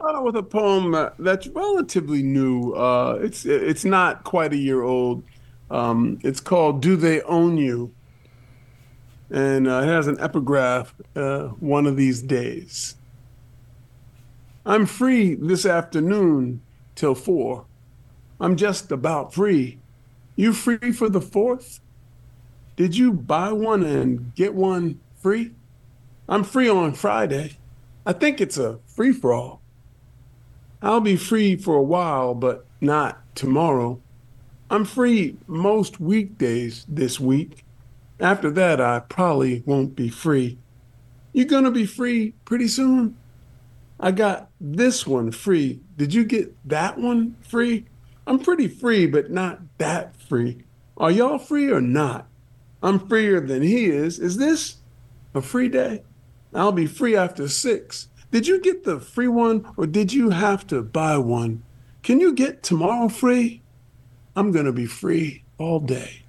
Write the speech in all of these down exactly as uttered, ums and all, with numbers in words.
start out with a poem uh, that's relatively new. Uh, it's it's not quite a year old. Um, it's called "Do They Own You?" and uh, it has an epigraph. Uh, one of these days, I'm free this afternoon till four. I'm just about free. You free for the fourth? Did you buy one and get one free? I'm free on Friday. I think it's a free for all. I'll be free for a while, but not tomorrow. I'm free most weekdays this week. After that, I probably won't be free. You gonna be free pretty soon? I got this one free. Did you get that one free? I'm pretty free, but not that free. Are y'all free or not? I'm freer than he is. Is this a free day? I'll be free after six. Did you get the free one or did you have to buy one? Can you get tomorrow free? I'm going to be free all day.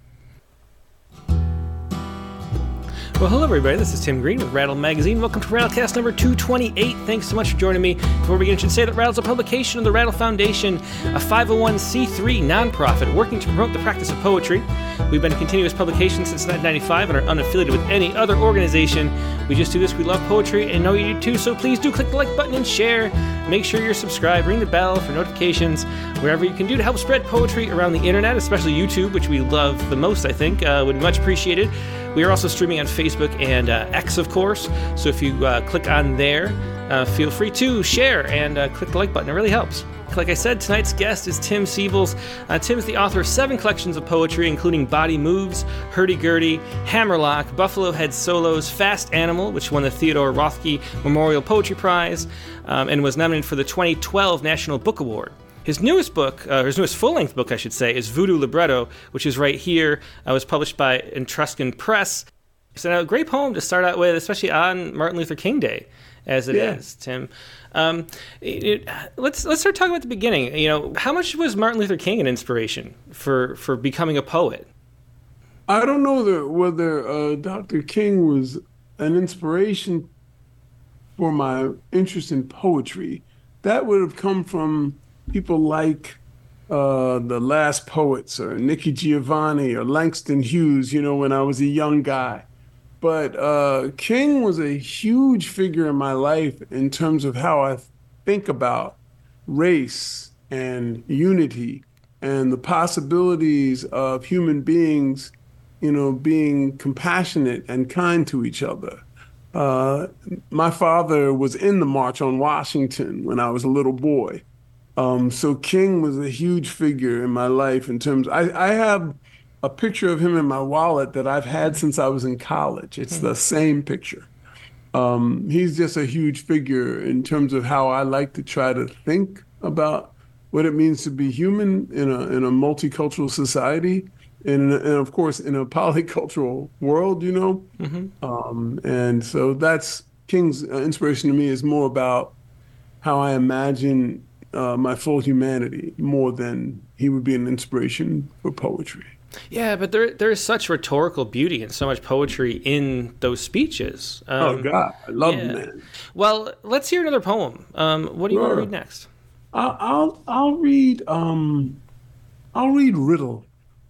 Well, hello, everybody. This is Tim Green with Rattle Magazine. Welcome to Rattlecast number two twenty-eight. Thanks so much for joining me. Before we begin, I should say that Rattle's a publication of the Rattle Foundation, a five oh one c three nonprofit working to promote the practice of poetry. We've been a continuous publication since nineteen ninety-five and are unaffiliated with any other organization. We just do this. We love poetry and know you do too, so please do click the like button and share. Make sure you're subscribed. Ring the bell for notifications. Wherever you can do to help spread poetry around the internet, especially YouTube, which we love the most, I think, uh, would be much appreciated. We are also streaming on Facebook and uh, X, of course, so if you uh, click on there, uh, feel free to share and uh, click the like button. It really helps. Like I said, tonight's guest is Tim Siebels. Uh, Tim is the author of seven collections of poetry, including Body Moves, Hurdy-Gurdy, Hammerlock, Buffalo Head Solos, Fast Animal, which won the Theodore Rothke Memorial Poetry Prize, um, and was nominated for the twenty twelve National Book Award. His newest book, uh, his newest full-length book, I should say, is Voodoo Libretto, which is right here. It was published by Etruscan Press. So a great poem to start out with, especially on Martin Luther King Day, as it Yeah. is, Tim. Um, it, it, let's let's start talking about the beginning. You know, how much was Martin Luther King an inspiration for, for becoming a poet? I don't know that whether uh, Doctor King was an inspiration for my interest in poetry. That would have come from people like uh, the Last Poets or Nikki Giovanni or Langston Hughes, you know, when I was a young guy. But uh, King was a huge figure in my life in terms of how I think about race and unity and the possibilities of human beings, you know, being compassionate and kind to each other. Uh, my father was in the March on Washington when I was a little boy. Um, so King was a huge figure in my life in terms, I, I have a picture of him in my wallet that I've had since I was in college. It's the same picture. Um, he's just a huge figure in terms of how I like to try to think about what it means to be human in a in a multicultural society, and, and of course in a polycultural world, you know. Mm-hmm. Um, and so that's King's uh, inspiration to me is more about how I imagine uh, my full humanity more than he would be an inspiration for poetry. Yeah, but there there is such rhetorical beauty and so much poetry in those speeches. Um, Oh God, I love yeah. the man. Well, let's hear another poem. Um, what do you want to Sure. read next? I'll I'll, I'll read um I'll read Riddle.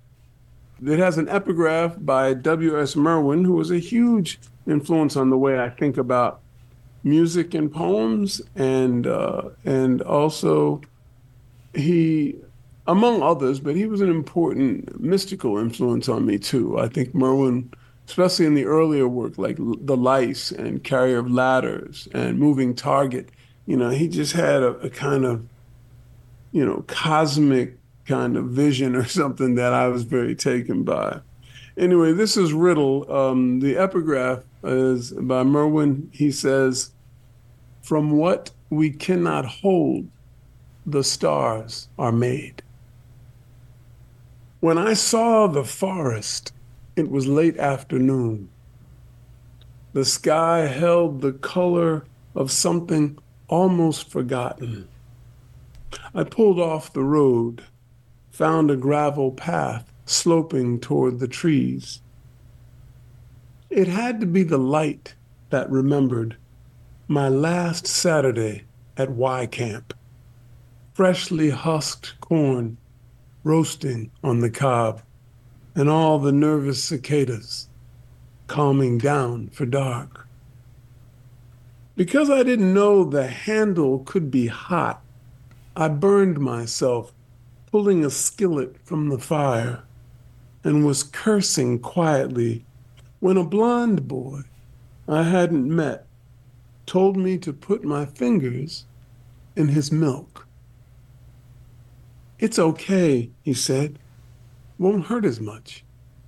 It has an epigraph by W S Merwin, who was a huge influence on the way I think about music and poems, and uh, and also he, among others, but he was an important mystical influence on me too. I think Merwin, especially in the earlier work like The Lice and Carrier of Ladders and Moving Target, you know, he just had a, a kind of, you know, cosmic kind of vision or something that I was very taken by. Anyway, this is Riddle. Um, the epigraph is by Merwin. He says, "From what we cannot hold, the stars are made. When I saw the forest, it was late afternoon. The sky held the color of something almost forgotten. I pulled off the road, found a gravel path sloping toward the trees. It had to be the light that remembered my last Saturday at Y Camp. Freshly husked corn roasting on the cob, and all the nervous cicadas calming down for dark. Because I didn't know the handle could be hot, I burned myself pulling a skillet from the fire and was cursing quietly when a blond boy I hadn't met told me to put my fingers in his milk. "It's okay," he said. "Won't hurt as much."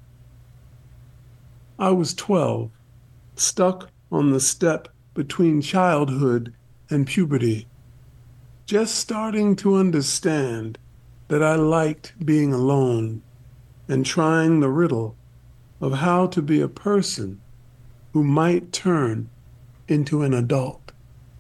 I was twelve, stuck on the step between childhood and puberty, just starting to understand that I liked being alone and trying the riddle of how to be a person who might turn into an adult.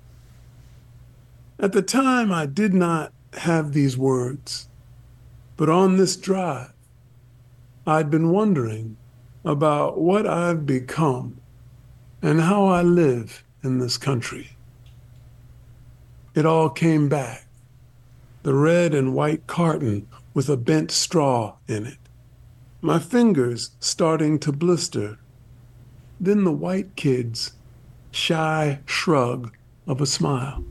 At the time, I did not have these words, but on this drive, I'd been wondering about what I've become and how I live in this country. It all came back. The red and white carton with a bent straw in it. My fingers starting to blister. Then the white kid's shy shrug of a smile.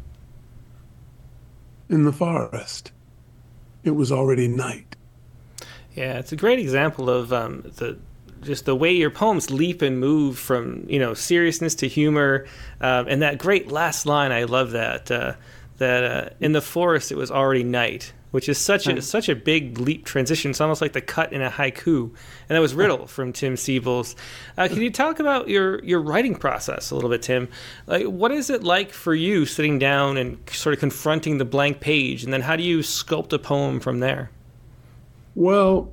In the forest, it was already night. Yeah, it's a great example of um, the just the way your poems leap and move from, you know, seriousness to humor, um, and that great last line. I love that. Uh, that uh, in the forest, it was already night, which is such a such a big leap transition. It's almost like the cut in a haiku. And that was Riddle from Tim Siebles. Uh, can you talk about your, your writing process a little bit, Tim? Like, what is it like for you sitting down and sort of confronting the blank page, and then how do you sculpt a poem from there? Well,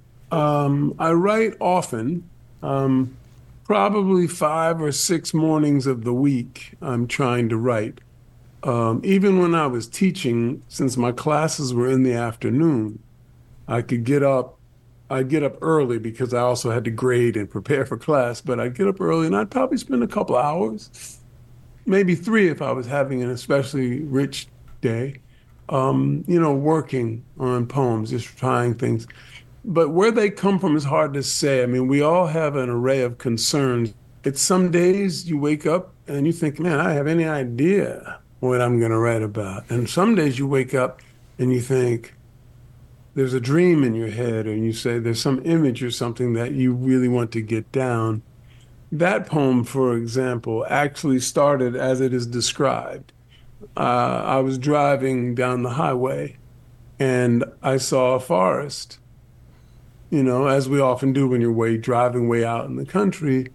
um, I write often, um, probably five or six mornings of the week I'm trying to write. Um, even when I was teaching, since my classes were in the afternoon, I could get up, I'd get up early because I also had to grade and prepare for class, but I'd get up early and I'd probably spend a couple hours, maybe three if I was having an especially rich day, um, you know, working on poems, just trying things. But where they come from is hard to say. I mean, we all have an array of concerns. It's some days you wake up and you think, man, I have any idea what I'm going to write about. And some days you wake up and you think there's a dream in your head, and you say there's some image or something that you really want to get down. That poem, for example, actually started as it is described. Uh, I was driving down the highway and I saw a forest, you know, as we often do when you're way driving way out in the country.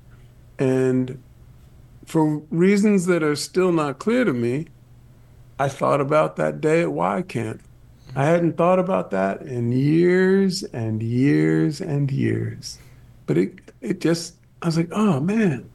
And for reasons that are still not clear to me, I thought about that day at Y Camp. I hadn't thought about that in years and years and years. But it it just, I was like, oh man,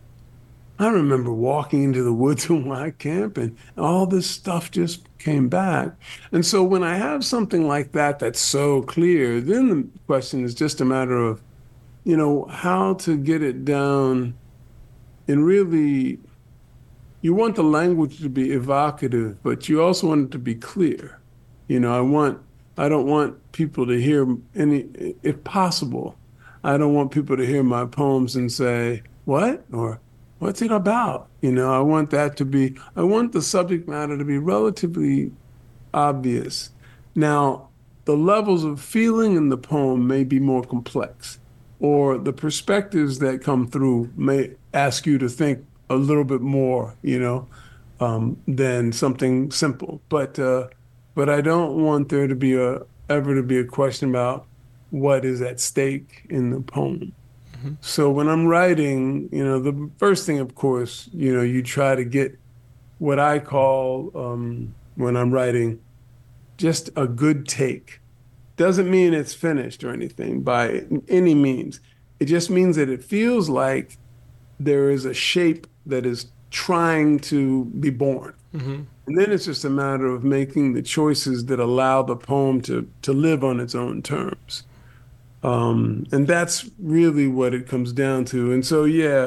I remember walking into the woods at Y Camp and all this stuff just came back. And so when I have something like that that's so clear, then the question is just a matter of, you know, how to get it down. And really, you want the language to be evocative, but you also want it to be clear. You know, I want, I don't want people to hear any, if possible, I don't want people to hear my poems and say, what? Or what's it about? You know, I want that to be, I want the subject matter to be relatively obvious. Now, the levels of feeling in the poem may be more complex, or the perspectives that come through may ask you to think a little bit more, you know, um, than something simple. But uh, but I don't want there to be a ever to be a question about what is at stake in the poem. Mm-hmm. So when I'm writing, you know, the first thing, of course, you know, you try to get what I call um, when I'm writing just a good take. Doesn't mean it's finished or anything by any means. It just means that it feels like there is a shape that is trying to be born. Mm-hmm. And then it's just a matter of making the choices that allow the poem to, to live on its own terms. Um, and that's really what it comes down to. And so, yeah,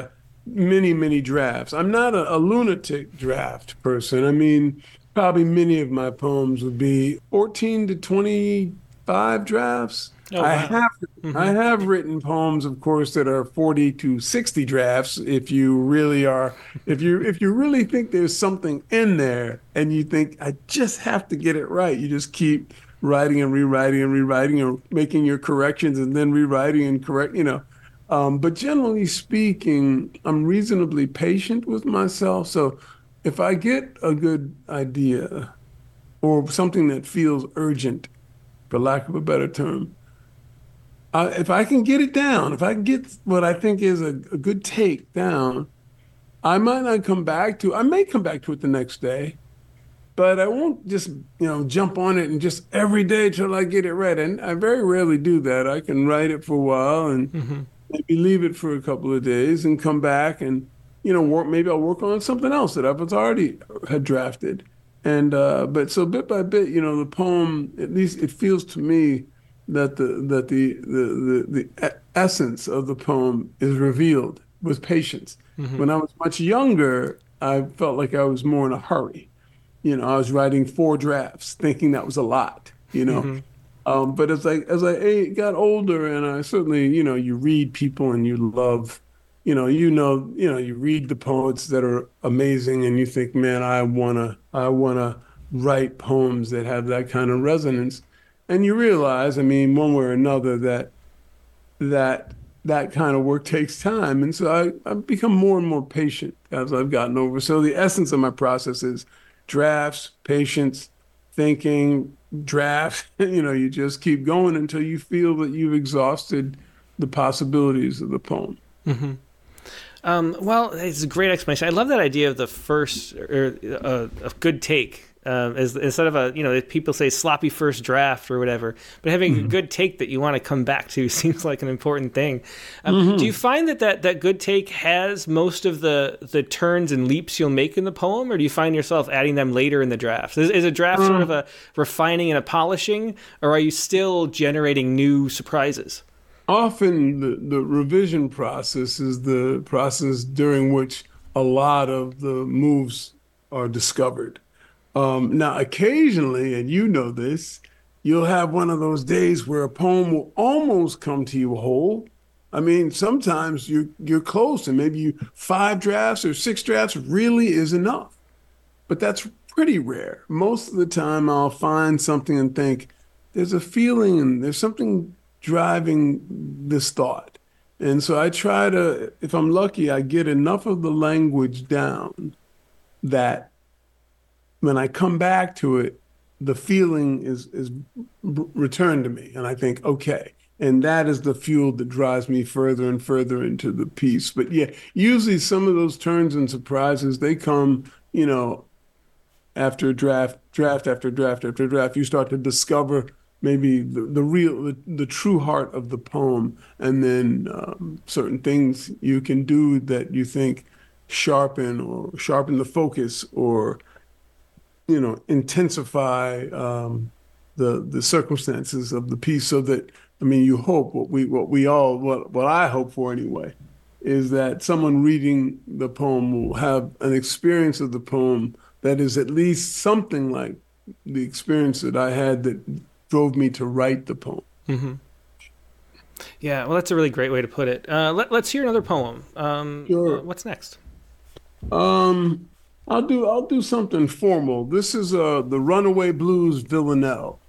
many, many drafts. I'm not a, a lunatic draft person. I mean, probably many of my poems would be fourteen to twenty-five drafts. Oh, I wow. have I Hmm. have written poems, of course, that are forty to sixty drafts if you really are if you if you really think there's something in there and you think I just have to get it right. You just keep writing and rewriting and rewriting and making your corrections and then rewriting and correct, you know. Um, but generally speaking, I'm reasonably patient with myself. So if I get a good idea or something that feels urgent, for lack of a better term, uh, if I can get it down, if I can get what I think is a, a good take down, I might not come back to, I may come back to it the next day, but I won't just, you know, jump on it and just every day till I get it right. And I very rarely do that. I can write it for a while and Hmm. maybe leave it for a couple of days and come back and, you know, work, maybe I'll work on something else that I've already had drafted. And, uh, but so bit by bit, you know, the poem, at least it feels to me that the, that the, the, the, the e- essence of the poem is revealed with patience. Hmm. When I was much younger, I felt like I was more in a hurry. You know, I was writing four drafts, thinking that was a lot, you know. Hmm. Um, but as I as I a- got older, and I certainly, you know, you read people and you love, you know, you know, you know, you read the poets that are amazing, and you think, man, I wanna, I wanna write poems that have that kind of resonance, and you realize, I mean, one way or another, that that that kind of work takes time, and so I I've become more and more patient as I've gotten over. So the essence of my process is drafts, patience, thinking, draft. You know, you just keep going until you feel that you've exhausted the possibilities of the poem. Hmm. Um, well, it's a great explanation. I love that idea of the first or uh, a good take. Um, as, instead of a, you know, people say sloppy first draft or whatever, but having a Hmm. good take that you want to come back to seems like an important thing. Um, do you Hmm. find that, that that good take has most of the the turns and leaps you'll make in the poem, or do you find yourself adding them later in the draft? Is, is a draft sort of Um, a refining and a polishing, or are you still generating new surprises? Often the, the revision process is the process during which a lot of the moves are discovered. Um, now, occasionally, and you know this, you'll have one of those days where a poem will almost come to you whole. I mean, sometimes you you're close, and maybe you five drafts or six drafts really is enough. But that's pretty rare. Most of the time, I'll find something and think, there's a feeling and there's something driving this thought. And so I try to, if I'm lucky, I get enough of the language down that when I come back to it, the feeling is is returned to me, and I think, okay, and that is the fuel that drives me further and further into the piece. But yeah, usually some of those turns and surprises they come, you know, after draft, draft after draft after draft. You start to discover maybe the, the real, the, the true heart of the poem, and then um, certain things you can do that you think sharpen or sharpen the focus or you know, intensify um, the the circumstances of the piece so that I mean, you hope what we what we all what what I hope for anyway is that someone reading the poem will have an experience of the poem that is at least something like the experience that I had that drove me to write the poem. Hmm. Yeah, well, that's a really great way to put it. Uh, let, let's hear another poem. Um, uh, Sure. what's next? Um, I'll do I'll do something formal. This is uh the Runaway Blues Villanelle.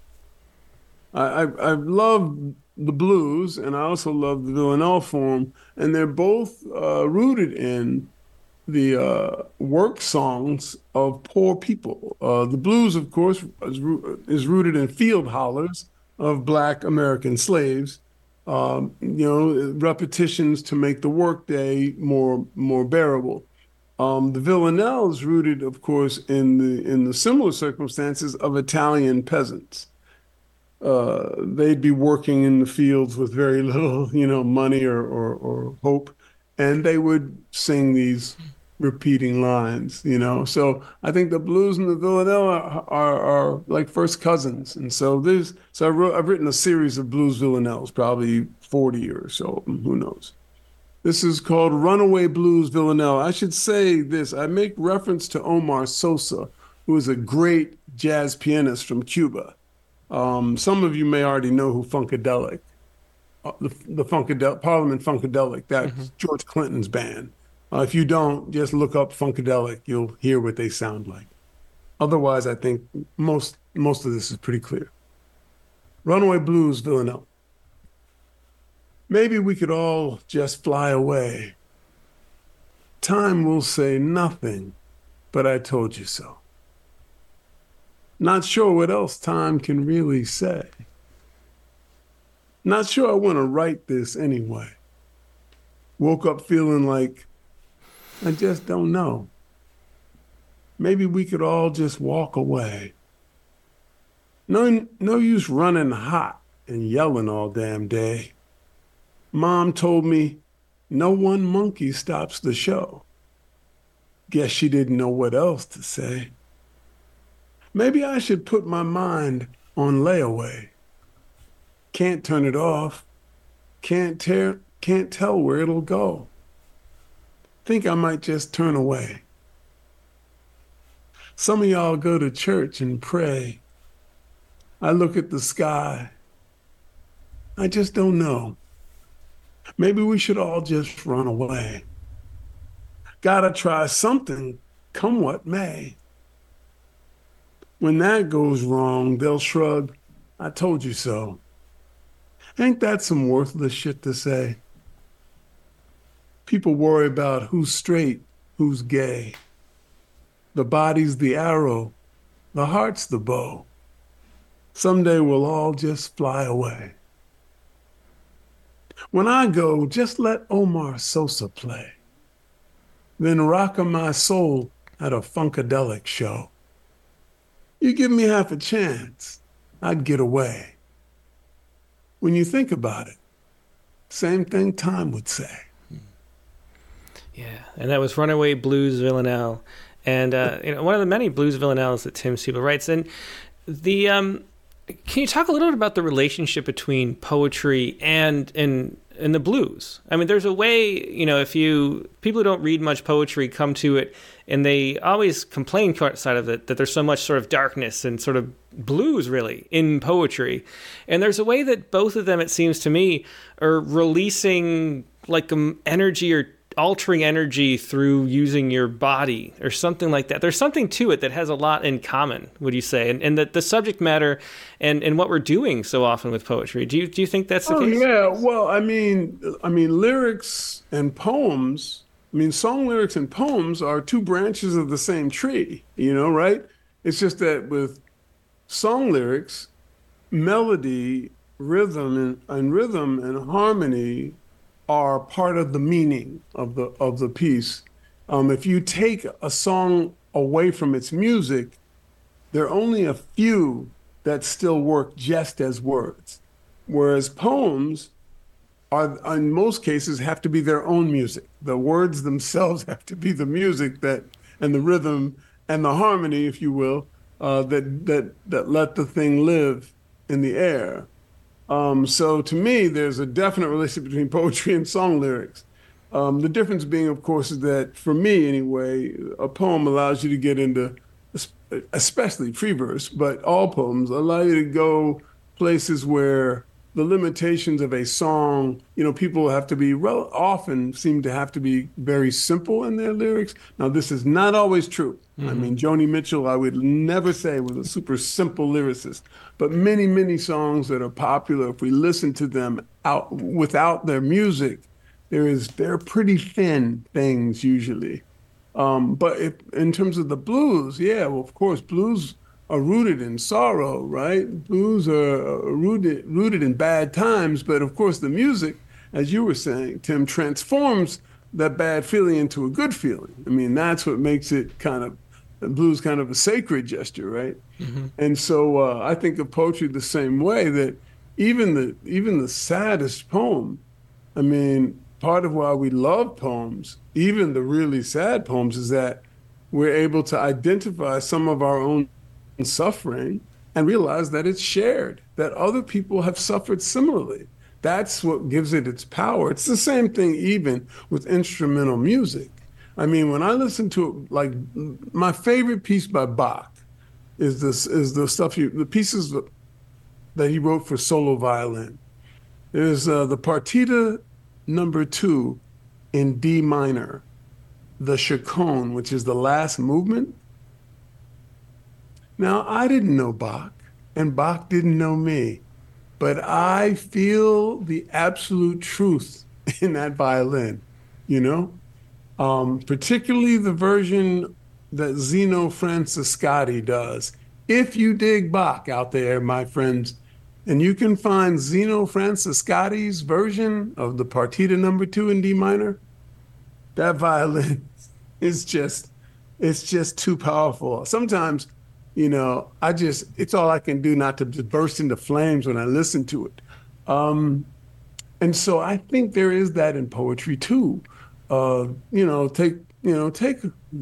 I, I I love the blues, and I also love the Villanelle form, and they're both uh, rooted in the uh, work songs of poor people. Uh, the blues, of course, is, roo- is rooted in field hollers of Black American slaves. Um, you know, repetitions to make the workday more more bearable. Um, the Villanelle is rooted, of course, in the in the similar circumstances of Italian peasants. Uh, they'd be working in the fields with very little, you know, money or, or, or hope, and they would sing these repeating lines, you know. So I think the blues and the Villanelle are, are, are like first cousins, and so there's so I wrote, I've written a series of blues villanelles, probably forty or so, who knows. This is called Runaway Blues Villanelle. I should say this. I make reference to Omar Sosa, who is a great jazz pianist from Cuba. Um, some of you may already know who Funkadelic, uh, the, the Funkadelic, Parliament Funkadelic, that's mm-hmm. George Clinton's band. Uh, if you don't, just look up Funkadelic. You'll hear what they sound like. Otherwise, I think most most of this is pretty clear. Runaway Blues Villanelle. Maybe we could all just fly away. Time will say nothing, but I told you so. Not sure what else time can really say. Not sure I want to write this anyway. Woke up feeling like I just don't know. Maybe we could all just walk away. No, no use running hot and yelling all damn day. Mom told me no one monkey stops the show. Guess she didn't know what else to say. Maybe I should put my mind on layaway. Can't turn it off. Can't tear, can't tell where it'll go. Think I might just turn away. Some of y'all go to church and pray. I look at the sky. I just don't know. Maybe we should all just run away. Gotta try something, come what may. When that goes wrong, they'll shrug, I told you so. Ain't that some worthless shit to say? People worry about who's straight, who's gay. The body's the arrow, the heart's the bow. Someday we'll all just fly away. When I go, just let Omar Sosa play. Then rock my soul at a Funkadelic show. You give me half a chance, I'd get away. When you think about it, same thing time would say. Yeah, and that was Runaway Blues Villanelle. And uh, you know, one of the many blues villanelles that Tim Siebel writes. And the um, can you talk a little bit about the relationship between poetry and and and the blues? I mean, there's a way, you know, if you people who don't read much poetry come to it, and they always complain outside of it that there's so much sort of darkness and sort of blues really in poetry. And there's a way that both of them, it seems to me, are releasing like um, energy or altering energy through using your body or something like that. There's something to it that has a lot in common, would you say? And and that the subject matter and, and what we're doing so often with poetry. Do you do you think that's the oh, case? Yeah, well, I mean, I mean, lyrics and poems, I mean, song lyrics and poems are two branches of the same tree, you know, right? It's just that with song lyrics, melody, rhythm, and, and rhythm and harmony are part of the meaning of the of the piece. Um, if you take a song away from its music, there are only a few that still work just as words. Whereas poems are, in most cases, have to be their own music. The words themselves have to be the music that, and the rhythm and the harmony, if you will, uh, that that that let the thing live in the air. Um, so to me, there's a definite relationship between poetry and song lyrics. Um, the difference being, of course, is that for me anyway, a poem allows you to get into, especially free verse, but all poems allow you to go places where the limitations of a song, you know, people have to be, rel- often seem to have to be very simple in their lyrics. Now, this is not always true. Mm-hmm. I mean, Joni Mitchell, I would never say was a super simple lyricist, but many, many songs that are popular, if we listen to them out without their music, there is, they're pretty thin things usually. Um, but if, in terms of the blues, yeah, well, of course, blues are rooted in sorrow, right? Blues are rooted rooted in bad times, but of course the music, as you were saying, Tim, transforms that bad feeling into a good feeling. I mean, that's what makes it kind of, blues kind of a sacred gesture, right? Mm-hmm. And so uh, I think of poetry the same way, that even the even the saddest poem, I mean, part of why we love poems, even the really sad poems, is that we're able to identify some of our own suffering and realize that it's shared, that other people have suffered similarly, That's what gives it its power. It's the same thing even with instrumental music. I mean, when I listen to it, like my favorite piece by Bach is this is the stuff you the pieces that he wrote for solo violin. There's uh, the Partita number two in D minor, the Chaconne, which is the last movement. Now, I didn't know Bach, and Bach didn't know me, but I feel the absolute truth in that violin, you know? Um, particularly the version that Zeno Francescatti does. If you dig Bach out there, my friends, and you can find Zeno Francescatti's version of the Partita number two in D minor, that violin is just, it's just too powerful. Sometimes, you know, I just, it's all I can do not to just burst into flames when I listen to it. Um, and so I think there is that in poetry too. Uh, you know, take, you know, take,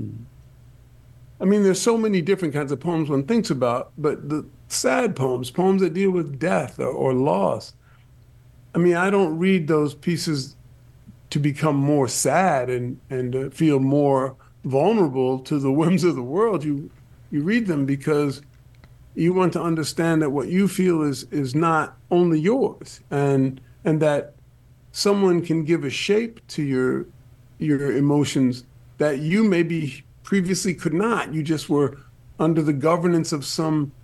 I mean, there's so many different kinds of poems one thinks about, but the sad poems, poems that deal with death or, or loss. I mean, I don't read those pieces to become more sad and, and uh, feel more vulnerable to the whims of the world. You, you read them because you want to understand that what you feel is, is not only yours, and, and that someone can give a shape to your, your emotions that you maybe previously could not. You just were under the governance of some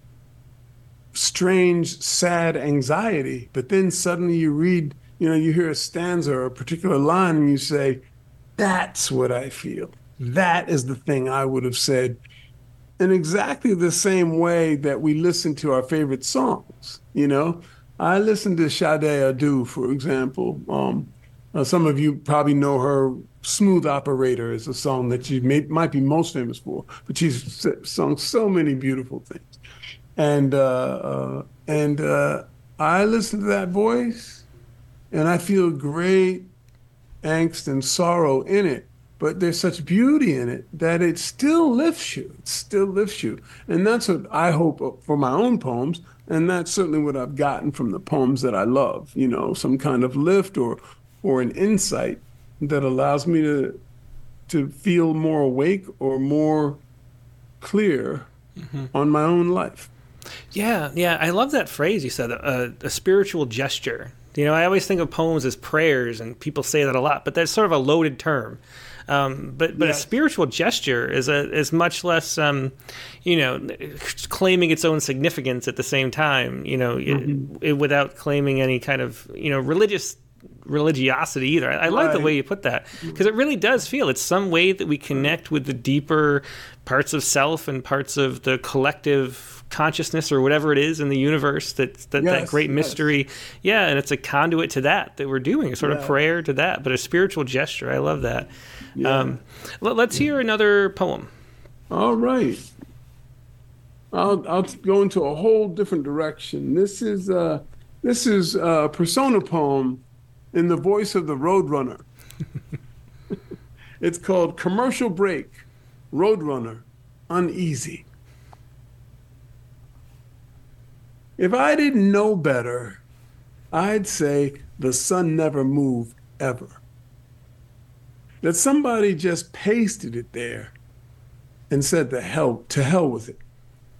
strange, sad anxiety. But then suddenly you read, you know, you hear a stanza or a particular line and you say, that's what I feel. That is the thing I would have said. In exactly the same way that we listen to our favorite songs, you know? I listen to Sade Adu, for example. Um, uh, some of you probably know her. Smooth Operator is a song that she may, might be most famous for, but she's sung so many beautiful things. And uh, uh, and uh, I listen to that voice, and I feel great angst and sorrow in it. But there's such beauty in it that it still lifts you. It still lifts you. And that's what I hope for my own poems. And that's certainly what I've gotten from the poems that I love, you know, some kind of lift or or an insight that allows me to to feel more awake or more clear mm-hmm. on my own life. Yeah, yeah. I love that phrase you said, a, a spiritual gesture. You know, I always think of poems as prayers, and people say that a lot, but that's sort of a loaded term. Um, but but yeah. A spiritual gesture is a is much less, um, you know, claiming its own significance at the same time. You know, mm-hmm. it, it, without claiming any kind of you know religious religiosity either. I, I right. like the way you put that, because it really does feel it's some way that we connect with the deeper parts of self and parts of the collective consciousness or whatever it is in the universe, that that, yes, that great yes. mystery. Yeah, and it's a conduit to that that we're doing, a sort yeah. of prayer to that, but a spiritual gesture. I love that. Yeah. Um, let, let's hear another poem. All right. I'll I'll go into a whole different direction. This is uh this is a persona poem in the voice of the Roadrunner. It's called Commercial Break, Roadrunner, Uneasy. If I didn't know better, I'd say the sun never moved ever. That somebody just pasted it there and said to hell, to hell with it.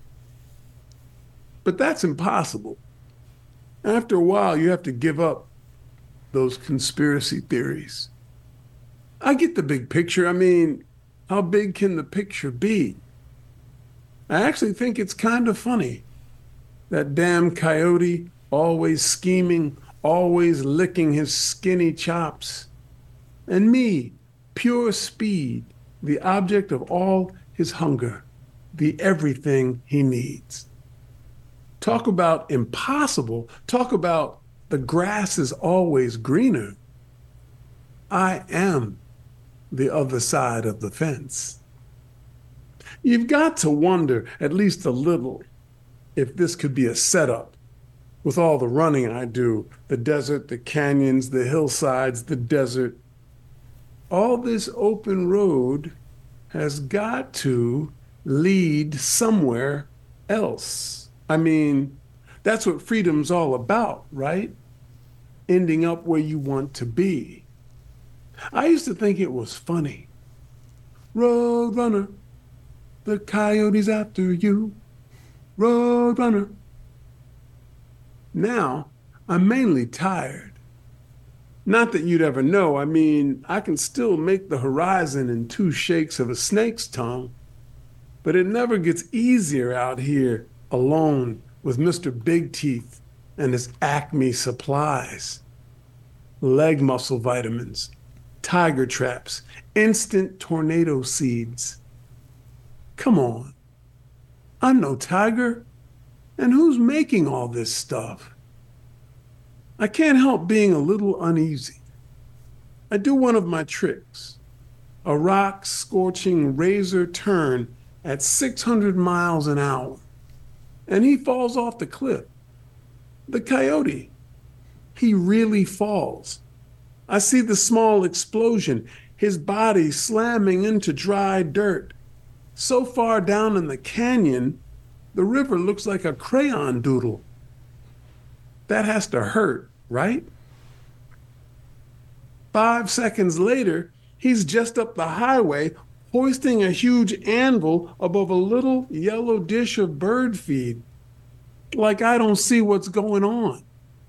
But that's impossible. After a while, you have to give up those conspiracy theories. I get the big picture. I mean, how big can the picture be? I actually think it's kind of funny. That damn coyote, always scheming, always licking his skinny chops. And me, pure speed, the object of all his hunger, the everything he needs. Talk about impossible. Talk about the grass is always greener. I am the other side of the fence. You've got to wonder, at least a little, if this could be a setup with all the running I do, the desert, the canyons, the hillsides, the desert. All this open road has got to lead somewhere else. I mean, that's what freedom's all about, right? ending up where you want to be. I used to think it was funny. Road runner, the coyote's after you. Road runner. Now, I'm mainly tired. Not that you'd ever know. I mean, I can still make the horizon in two shakes of a snake's tongue, but it never gets easier out here alone with Mister Big Teeth and his Acme supplies. Leg muscle vitamins, tiger traps, instant tornado seeds. Come on. I'm no tiger. And who's making all this stuff? I can't help being a little uneasy. I do one of my tricks, a rock-scorching razor turn at six hundred miles an hour, and he falls off the cliff. The coyote, he really falls. I see the small explosion, his body slamming into dry dirt. So far down in the canyon, the river looks like a crayon doodle. That has to hurt, right? Five seconds later, he's just up the highway, hoisting a huge anvil above a little yellow dish of bird feed. Like I don't see what's going on.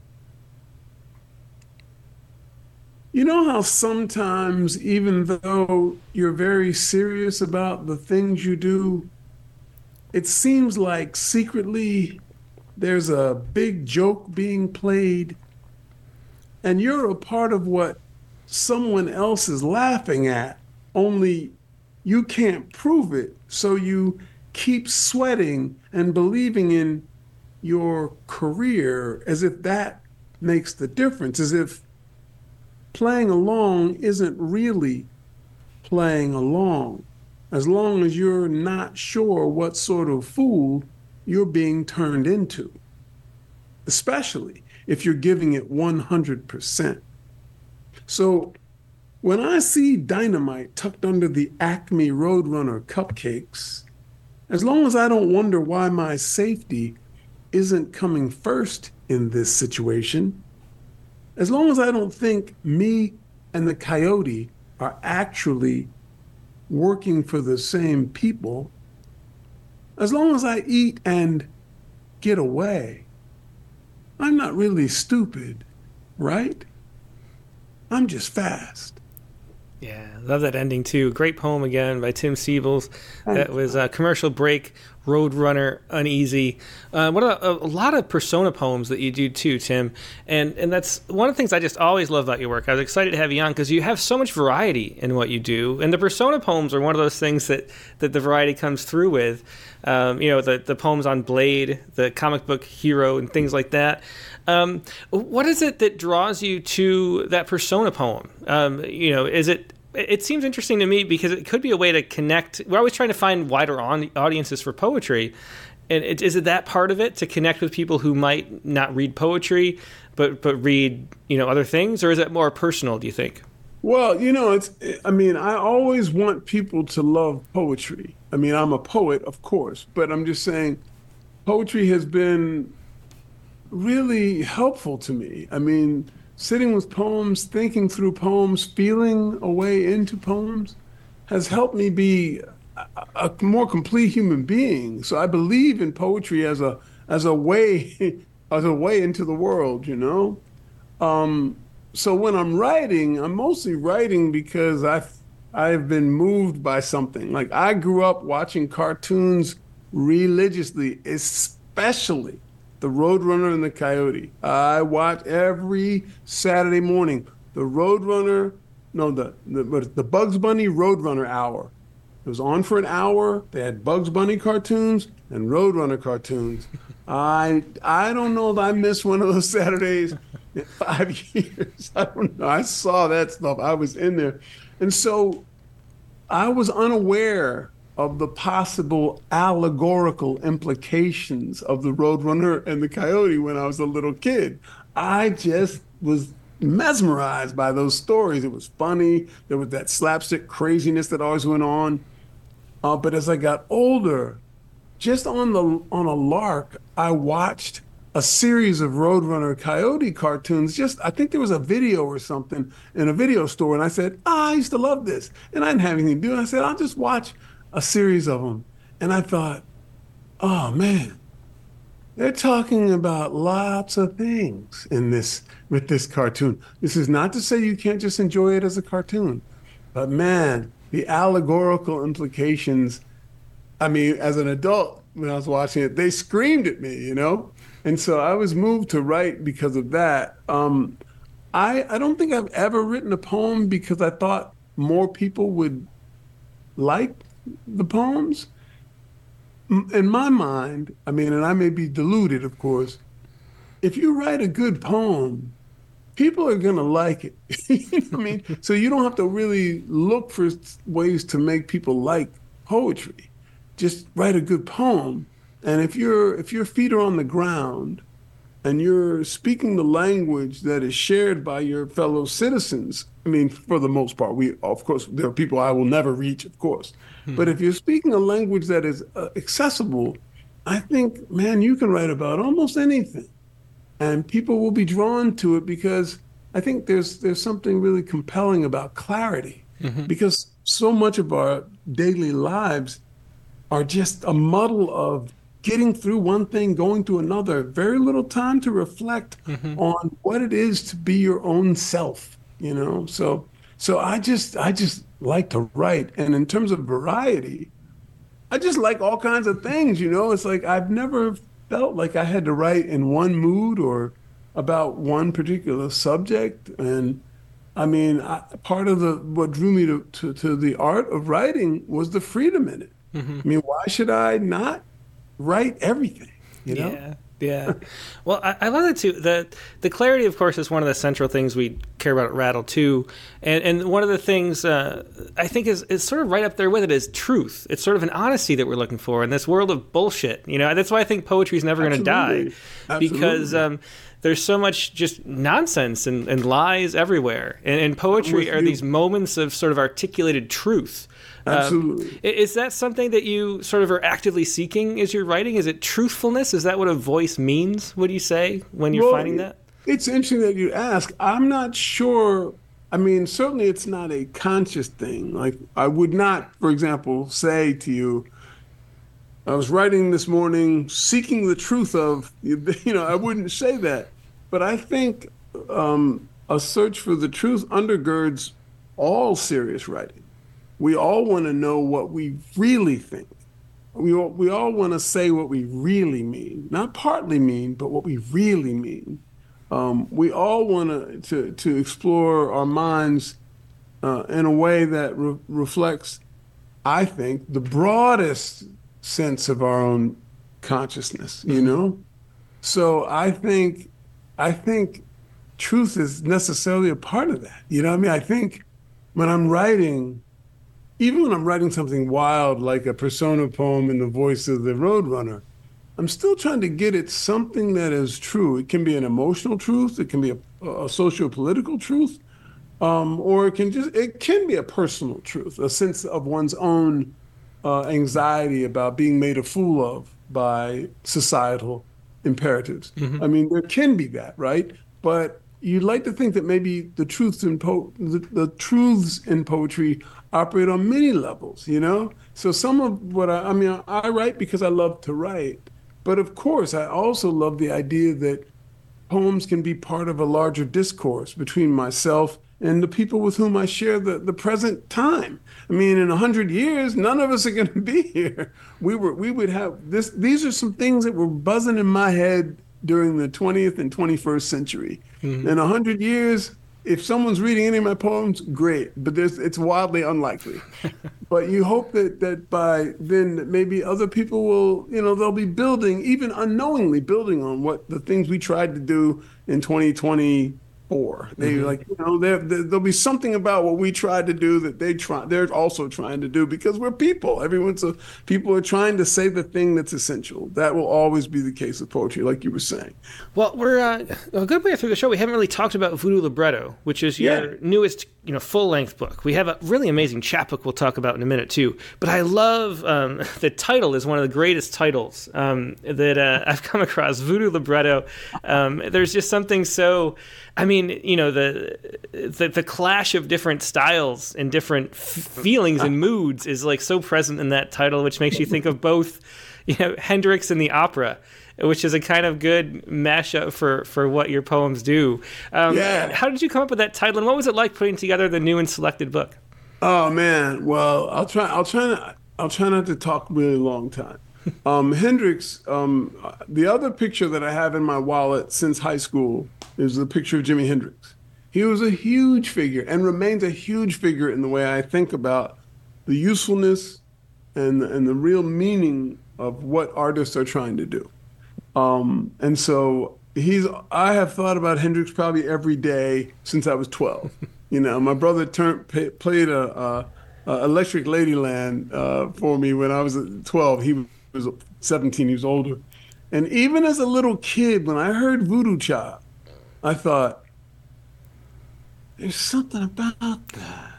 You know how sometimes, even though you're very serious about the things you do, it seems like secretly there's a big joke being played, and you're a part of what someone else is laughing at, only you can't prove it, so you keep sweating and believing in your career as if that makes the difference, as if playing along isn't really playing along, as long as you're not sure what sort of fool you're being turned into, especially if you're giving it one hundred percent. So when I see dynamite tucked under the Acme Roadrunner cupcakes, as long as I don't wonder why my safety isn't coming first in this situation, as long as I don't think me and the coyote are actually working for the same people, as long as I eat and get away, I'm not really stupid, right? I'm just fast. Yeah, love that ending too. Great poem again by Tim Siebels. That was a commercial break, Roadrunner, Uneasy. Uh, what a, a lot of persona poems that you do too, Tim. And and that's one of the things I just always love about your work. I was excited to have you on because you have so much variety in what you do. And the persona poems are one of those things that, that the variety comes through with. Um, you know, the, the poems on Blade, the comic book hero, and things like that. Um, what is it that draws you to that persona poem? Um, you know, is it, it seems interesting to me because it could be a way to connect. We're always trying to find wider on, audiences for poetry. And it, is it that part of it, to connect with people who might not read poetry, but, but read, you know, other things? Or is it more personal, do you think? Well, you know, it's, I mean, I always want people to love poetry. I mean, I'm a poet, of course, but I'm just saying poetry has been really helpful to me. I mean, sitting with poems, thinking through poems, feeling a way into poems has helped me be a, a more complete human being. So I believe in poetry as a as a way as a way into the world, you know? Um, so when I'm writing, I'm mostly writing because I've I've been moved by something. Like I grew up watching cartoons religiously, especially The Roadrunner and the Coyote. I watch every Saturday morning. The Roadrunner, no, the, the the Bugs Bunny Roadrunner hour. It was on for an hour. They had Bugs Bunny cartoons and Roadrunner cartoons. I I don't know if I missed one of those Saturdays in five years. I don't know. I saw that stuff. I was in there. And so I was unaware of the possible allegorical implications of the Roadrunner and the Coyote when I was a little kid. I just was mesmerized by those stories. It was funny. There was that slapstick craziness that always went on. Uh, but as I got older, just on the on a lark, I watched a series of Roadrunner Coyote cartoons. Just, I think there was a video or something in a video store, and I said, ah, I used to love this. And I didn't have anything to do. And I said, I'll just watch a series of them. And I thought, oh man, they're talking about lots of things in this with this cartoon. This is not to say you can't just enjoy it as a cartoon, but man, the allegorical implications. I mean, as an adult, when I was watching it, they screamed at me, you know? And so I was moved to write because of that. Um, I, I don't think I've ever written a poem because I thought more people would like the poems. In my mind, I mean, and I may be deluded, of course, if you write a good poem, people are going to like it. You know what I mean? So you don't have to really look for ways to make people like poetry. Just write a good poem. And if you're if your feet are on the ground and you're speaking the language that is shared by your fellow citizens, I mean, for the most part, we, of course, there are people I will never reach, of course. Hmm. But if you're speaking a language that is uh, accessible, I think, man, you can write about almost anything. And people will be drawn to it because I think there's there's something really compelling about clarity. Mm-hmm. Because so much of our daily lives are just a muddle of getting through one thing, going to another, very little time to reflect mm-hmm. on what it is to be your own self, you know? So so I just I just like to write. And in terms of variety, I just like all kinds of things, you know? It's like I've never felt like I had to write in one mood or about one particular subject. And I mean, I, part of the what drew me to, to, to the art of writing was the freedom in it. Mm-hmm. I mean, why should I not write everything, you know? Yeah, yeah. Well, I, I love that too. The the clarity, of course, is one of the central things we care about at Rattle too. And and one of the things uh, I think is, is sort of right up there with it is truth. It's sort of an honesty that we're looking for in this world of bullshit. You know, that's why I think poetry is never going to die. Absolutely. Because um, there's so much just nonsense and, and lies everywhere. And, and poetry are these moments of sort of articulated truth. Absolutely. Um, is that something that you sort of are actively seeking as you're writing? Is it truthfulness? Is that what a voice means, would you say, when you're well, finding that? It's interesting that you ask. I'm not sure. I mean, certainly it's not a conscious thing. Like, I would not, for example, say to you, I was writing this morning seeking the truth of, you know, I wouldn't say that. But I think um, a search for the truth undergirds all serious writing. We all want to know what we really think. We all, we all want to say what we really mean, not partly mean, but what we really mean. Um, we all want to to explore our minds uh, in a way that re- reflects, I think, the broadest sense of our own consciousness. You know, so I think I think truth is necessarily a part of that. You know what I mean? I think when I'm writing. Even when I'm writing something wild, like a persona poem in the voice of the Roadrunner, I'm still trying to get at something that is true. It can be an emotional truth, it can be a, a socio-political truth, um, or it can just it can be a personal truth, a sense of one's own uh, anxiety about being made a fool of by societal imperatives. Mm-hmm. I mean, there can be that, right? But you'd like to think that maybe the truths in po- the, the truths in poetry operate on many levels, you know? So some of what I, I mean, I write because I love to write, but of course I also love the idea that poems can be part of a larger discourse between myself and the people with whom I share the, the present time. I mean, in a hundred years, none of us are going to be here. We were, we would have this. These are some things that were buzzing in my head during the twentieth and twenty-first century. Mm-hmm. In a hundred years, if someone's reading any of my poems, great, but there's, it's wildly unlikely. But you hope that, that by then maybe other people will, you know, they'll be building, even unknowingly building on what the things we tried to do in twenty twenty-four. They mm-hmm. like, you know, there there'll be something about what we tried to do that they try, they're also trying to do because we're people. Everyone's a, people are trying to say the thing that's essential. That will always be the case with poetry, like you were saying. Well, we're uh, a good way through the show. We haven't really talked about Voodoo Libretto, which is your yeah. newest you know, full-length book. We have a really amazing chapbook we'll talk about in a minute too. But I love um, the title is one of the greatest titles um, that uh, I've come across. Voodoo Libretto. Um, there's just something so, I mean, you know, the the, the clash of different styles and different f- feelings and moods is like so present in that title, which makes you think of both, you know, Hendrix and the opera, which is a kind of good mashup for, for what your poems do. Um, yeah. How did you come up with that title, and what was it like putting together the new and selected book? Oh man, well, I'll try. I'll try not. I'll try not to talk really long time. Um, Hendrix. Um, the other picture that I have in my wallet since high school is the picture of Jimi Hendrix. He was a huge figure and remains a huge figure in the way I think about the usefulness and and the real meaning of what artists are trying to do. Um, and so he's, I have thought about Hendrix probably every day since I was twelve. You know, my brother turned, pay, played a, a, a Electric Ladyland uh, for me when I was twelve. He was seventeen, he was older. And even as a little kid, when I heard Voodoo Child, I thought, there's something about that.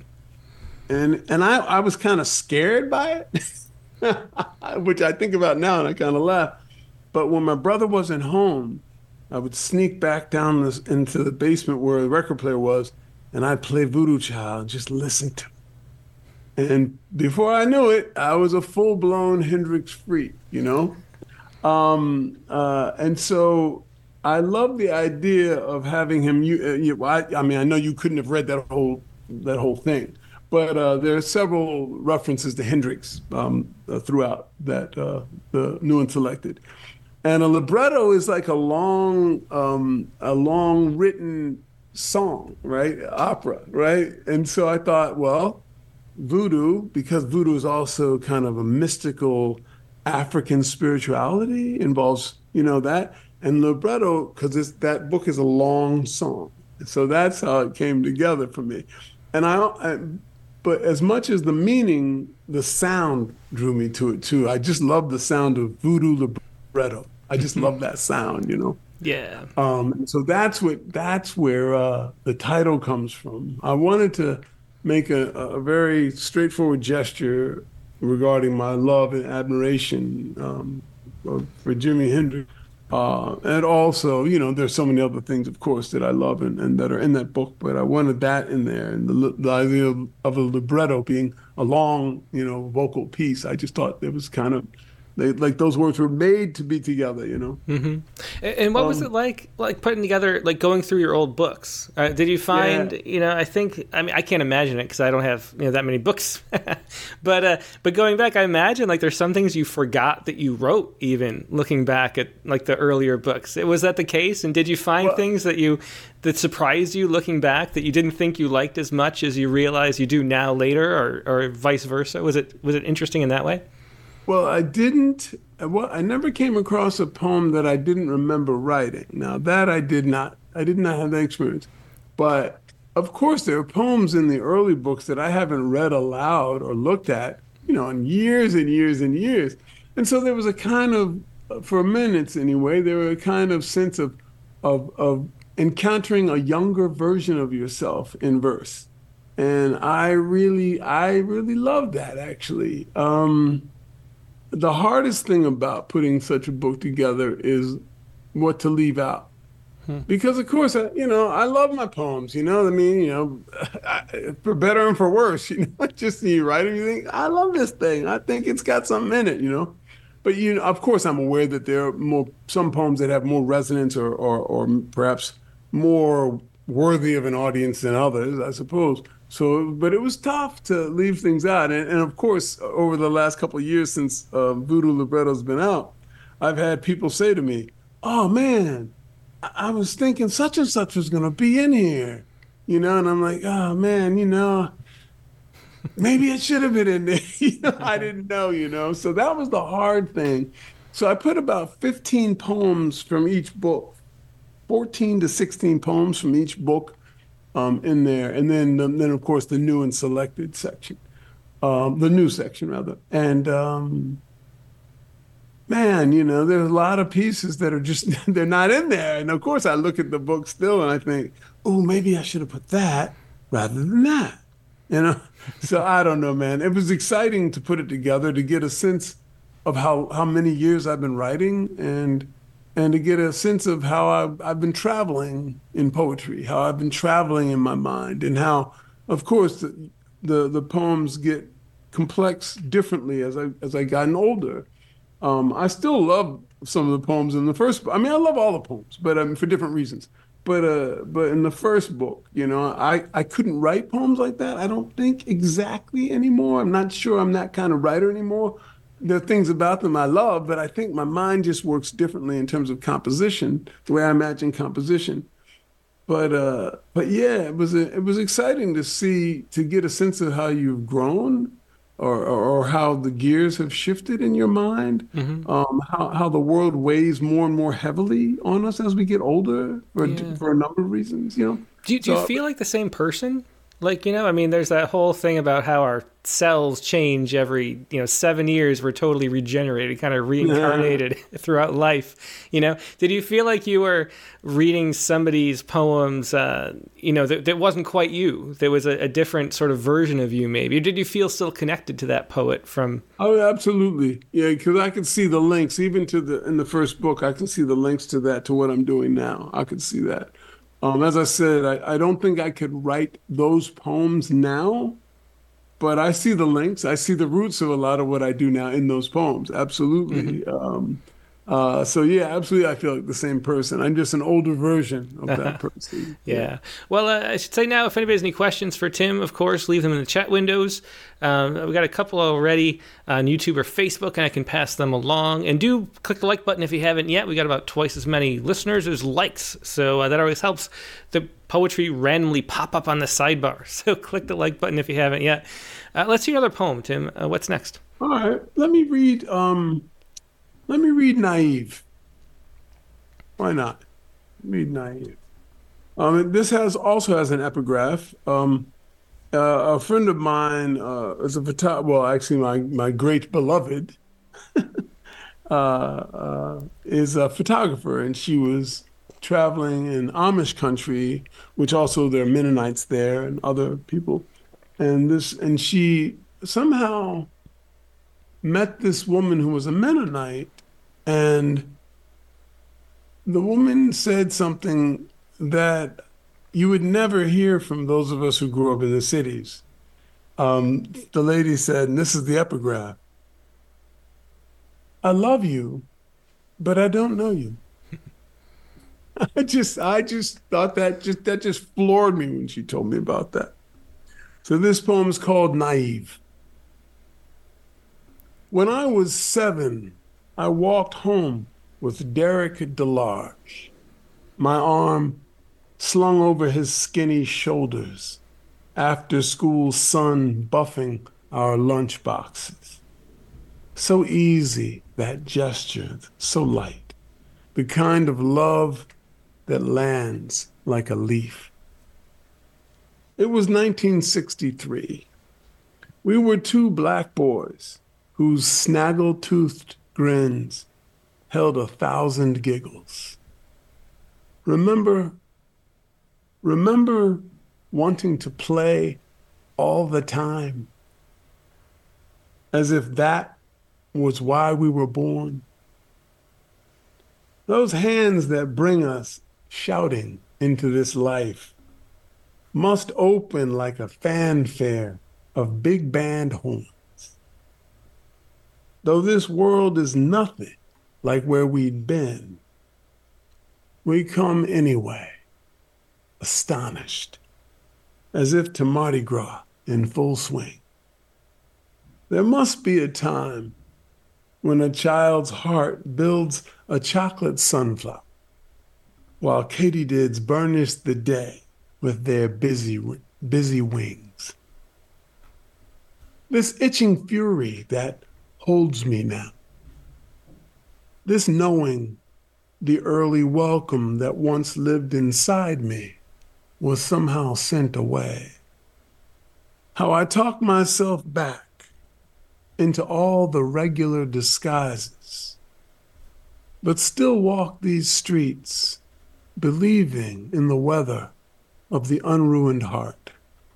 And, and I, I was kind of scared by it, which I think about now and I kind of laugh. But when my brother wasn't home, I would sneak back down this, into the basement where the record player was, and I'd play Voodoo Child and just listen to it. And before I knew it, I was a full-blown Hendrix freak, you know? Um, uh, and so I love the idea of having him, you, uh, you, I, I mean, I know you couldn't have read that whole, that whole thing, but uh, there are several references to Hendrix um, uh, throughout that, uh, the new and selected. And a libretto is like a long, um, a long written song, right? Opera, right? And so I thought, well, voodoo, because voodoo is also kind of a mystical African spirituality, involves, you know, that. And libretto, because that book is a long song. So that's how it came together for me. And I, I, but as much as the meaning, the sound drew me to it too. I just love the sound of voodoo libretto. I just love that sound, you know? Yeah. Um, so that's what that's where uh, the title comes from. I wanted to make a, a very straightforward gesture regarding my love and admiration um, for, for Jimi Hendrix. Uh, and also, you know, there's so many other things, of course, that I love and, and that are in that book, but I wanted that in there. And the, the idea of, of a libretto being a long, you know, vocal piece, I just thought it was kind of, They, like those words were made to be together, you know. Mm-hmm. And, and what um, was it like, like putting together, like going through your old books? Uh, did you find, yeah. you know, I think, I mean, I can't imagine it because I don't have, you know, that many books. but uh, but going back, I imagine like there's some things you forgot that you wrote, even looking back at like the earlier books. Was that the case? And did you find well, things that you that surprised you looking back that you didn't think you liked as much as you realize you do now later, or or vice versa? Was it was it interesting in that way? Well, I didn't, well, I never came across a poem that I didn't remember writing. Now, that I did not, I did not have that experience. But, of course, there are poems in the early books that I haven't read aloud or looked at, you know, in years and years and years. And so there was a kind of, for minutes anyway, there was a kind of sense of, of, of encountering a younger version of yourself in verse. And I really, I really loved that, actually. Um, The hardest thing about putting such a book together is what to leave out. Hmm. Because, of course, I, you know, I love my poems, you know what I mean? You know, I, for better and for worse, you know, just you write it, you think, I love this thing. I think it's got something in it, you know? But, you know, of course, I'm aware that there are more, some poems that have more resonance or, or, or perhaps more worthy of an audience than others, I suppose. So, but it was tough to leave things out. And, and of course, over the last couple of years since uh, Voodoo Libretto's been out, I've had people say to me, oh man, I, I was thinking such and such was going to be in here, you know? And I'm like, oh man, you know, maybe it should have been in there. you know, I didn't know, you know? So that was the hard thing. So I put about fifteen poems from each book, fourteen to sixteen poems from each book. Um, in there, and then um, then of course the new and selected section, um, the new section rather. And um, man, you know, there's a lot of pieces that are just they're not in there. And of course, I look at the book still and I think, oh, maybe I should have put that. rather than that. You know, so I don't know, man. It was exciting to put it together to get a sense of how how many years I've been writing and and to get a sense of how I've, I've been traveling in poetry, how I've been traveling in my mind, and how, of course, the the, the poems get complex differently as I as I gotten older. Um, I still love some of the poems in the first. I mean, I love all the poems, but um, for different reasons. But uh, but in the first book, you know, I I couldn't write poems like that. I don't think exactly anymore. I'm not sure I'm that kind of writer anymore. There are things about them I love, but I think my mind just works differently in terms of composition, the way I imagine composition. But uh, but yeah, it was a, it was exciting to see to get a sense of how you've grown, or or, or how the gears have shifted in your mind, Hmm. um, how how the world weighs more and more heavily on us as we get older for Yeah. for a number of reasons, you know. Do you, do you So feel like the same person? Like, you know, I mean, there's that whole thing about how our cells change every, you know, seven years. We're totally regenerated, kind of reincarnated throughout life. You know, did you feel like you were reading somebody's poems, uh, you know, that, that wasn't quite you? There was a, a different sort of version of you, maybe. Or did you feel still connected to that poet from? oh, absolutely, yeah, because I could see the links even to the in the first book. I can see the links to that to what I'm doing now. I could see that. Um, as I said, I, I don't think I could write those poems now, but I see the links. I see the roots of a lot of what I do now in those poems. Mhm. Absolutely. Um, uh, so yeah, absolutely. I feel like the same person. I'm just an older version of that person. Yeah. Yeah. Well, uh, I should say now, if anybody has any questions for Tim, of course, leave them in the chat windows. Um, we got a couple already on YouTube or Facebook, and I can pass them along. And do click the like button if you haven't yet. We got about twice as many listeners as likes, so uh, that always helps the poetry randomly pop up on the sidebar. So click the like button if you haven't yet. Uh, let's hear another poem, Tim. Uh, what's next? All right. Let me read. Um, let me read Naive. Why not? Read Naive. Um, this has also has an epigraph. Um, uh, a friend of mine uh, is a photo. Well, actually, my my great beloved uh, uh, is a photographer, and she was traveling in Amish country, which also there are Mennonites there and other people. And this, and she somehow met this woman who was a Mennonite, and the woman said something that you would never hear from those of us who grew up in the cities. Um, the lady said, and this is the epigraph: I love you, but I don't know you. I just, I just thought that just that just floored me when she told me about that. So this poem is called Naive. When I was seven, I walked home with Derek DeLarge, my arm slung over his skinny shoulders, after school sun buffing our lunch boxes. So easy, that gesture, so light, the kind of love that lands like a leaf. It was nineteen sixty-three. We were two black boys whose snaggle-toothed grins held a thousand giggles. Remember, remember wanting to play all the time, as if that was why we were born. Those hands that bring us shouting into this life must open like a fanfare of big band horns. Though this world is nothing like where we'd been, we come anyway, astonished, as if to Mardi Gras in full swing. There must be a time when a child's heart builds a chocolate sunflower, while katydids burnish the day with their busy, busy wings. This itching fury that holds me now, this knowing the early welcome that once lived inside me was somehow sent away. How I talk myself back into all the regular disguises, but still walk these streets believing in the weather of the unruined heart.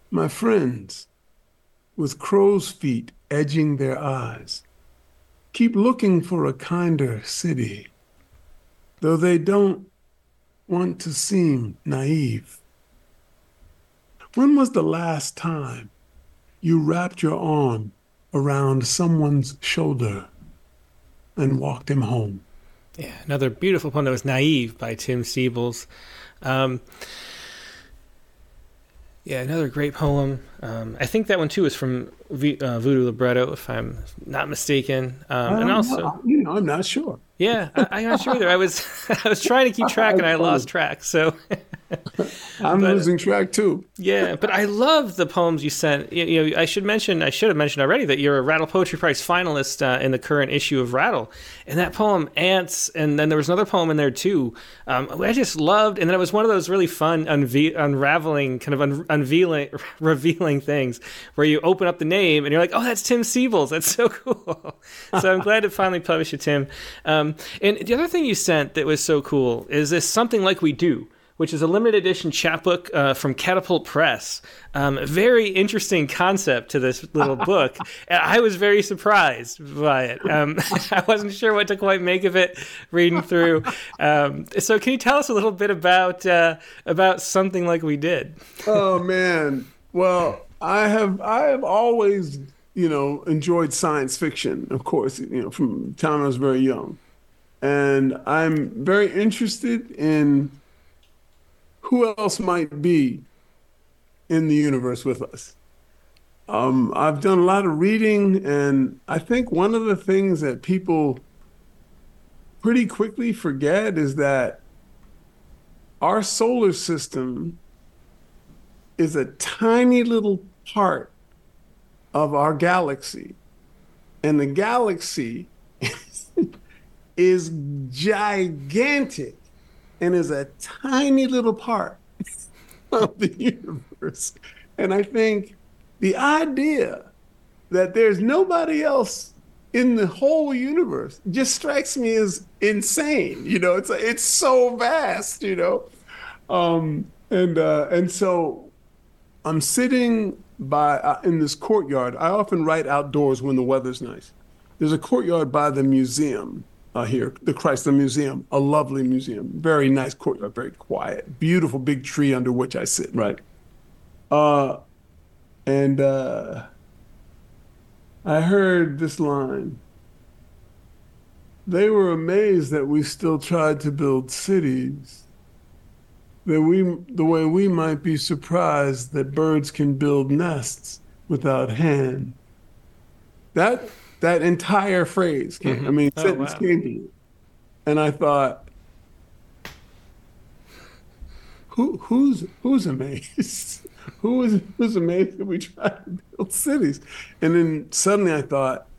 My friends, with crow's feet edging their eyes, keep looking for a kinder city, though they don't want to seem naive. When was the last time you wrapped your arm around someone's shoulder and walked him home? Yeah, another beautiful poem that was Naive by Tim Siebels. Um, yeah, another great poem. Um, I think that one too is from v- uh, Voodoo Libretto, if I'm not mistaken. Um, and also, know. You know, I'm not sure. Yeah, I, I'm not sure either. I was I was trying to keep track and I lost track. So I'm but, losing track too. Yeah, but I love the poems you sent. You, you know, I should mention, I should have mentioned already that you're a Rattle Poetry Prize finalist uh, in the current issue of Rattle. And that poem, Ants, and then there was another poem in there too. Um, I just loved, and then it was one of those really fun unve- unraveling, kind of un- unveiling, revealing things where you open up the name and you're like, oh, that's Tim Siebels. That's so cool. So I'm glad to finally publish it, Tim. Um, and the other thing you sent that was so cool is this Something Like We Do, which is a limited edition chapbook uh, from Catapult Press. Um, very interesting concept to this little book. I was very surprised by it. Um, I wasn't sure what to quite make of it reading through. Um, so can you tell us a little bit about uh, about Something Like We Did? Oh, man. Well, I have I have always, you know, enjoyed science fiction, of course, you know, from the time I was very young. And I'm very interested in who else might be in the universe with us. Um, I've done a lot of reading, and I think one of the things that people pretty quickly forget is that our solar system is a tiny little part of our galaxy. And the galaxy is gigantic and is a tiny little part of the universe. And I think the idea that there's nobody else in the whole universe just strikes me as insane. You know, it's it's so vast, you know. Um, and uh, and so I'm sitting by uh, in this courtyard. I often write outdoors when the weather's nice. There's a courtyard by the museum uh, here, the Chrysler Museum, a lovely museum, very nice courtyard, very quiet, beautiful big tree under which I sit, right? Uh, and uh, I heard this line. They were amazed that we still tried to build cities, that we, the way we might be surprised that birds can build nests without hands. That that entire phrase came, mm-hmm. I mean, oh, sentence wow. came to me. And I thought, who who's who's amazed? Who is who's amazed that we try to build cities? And then suddenly I thought,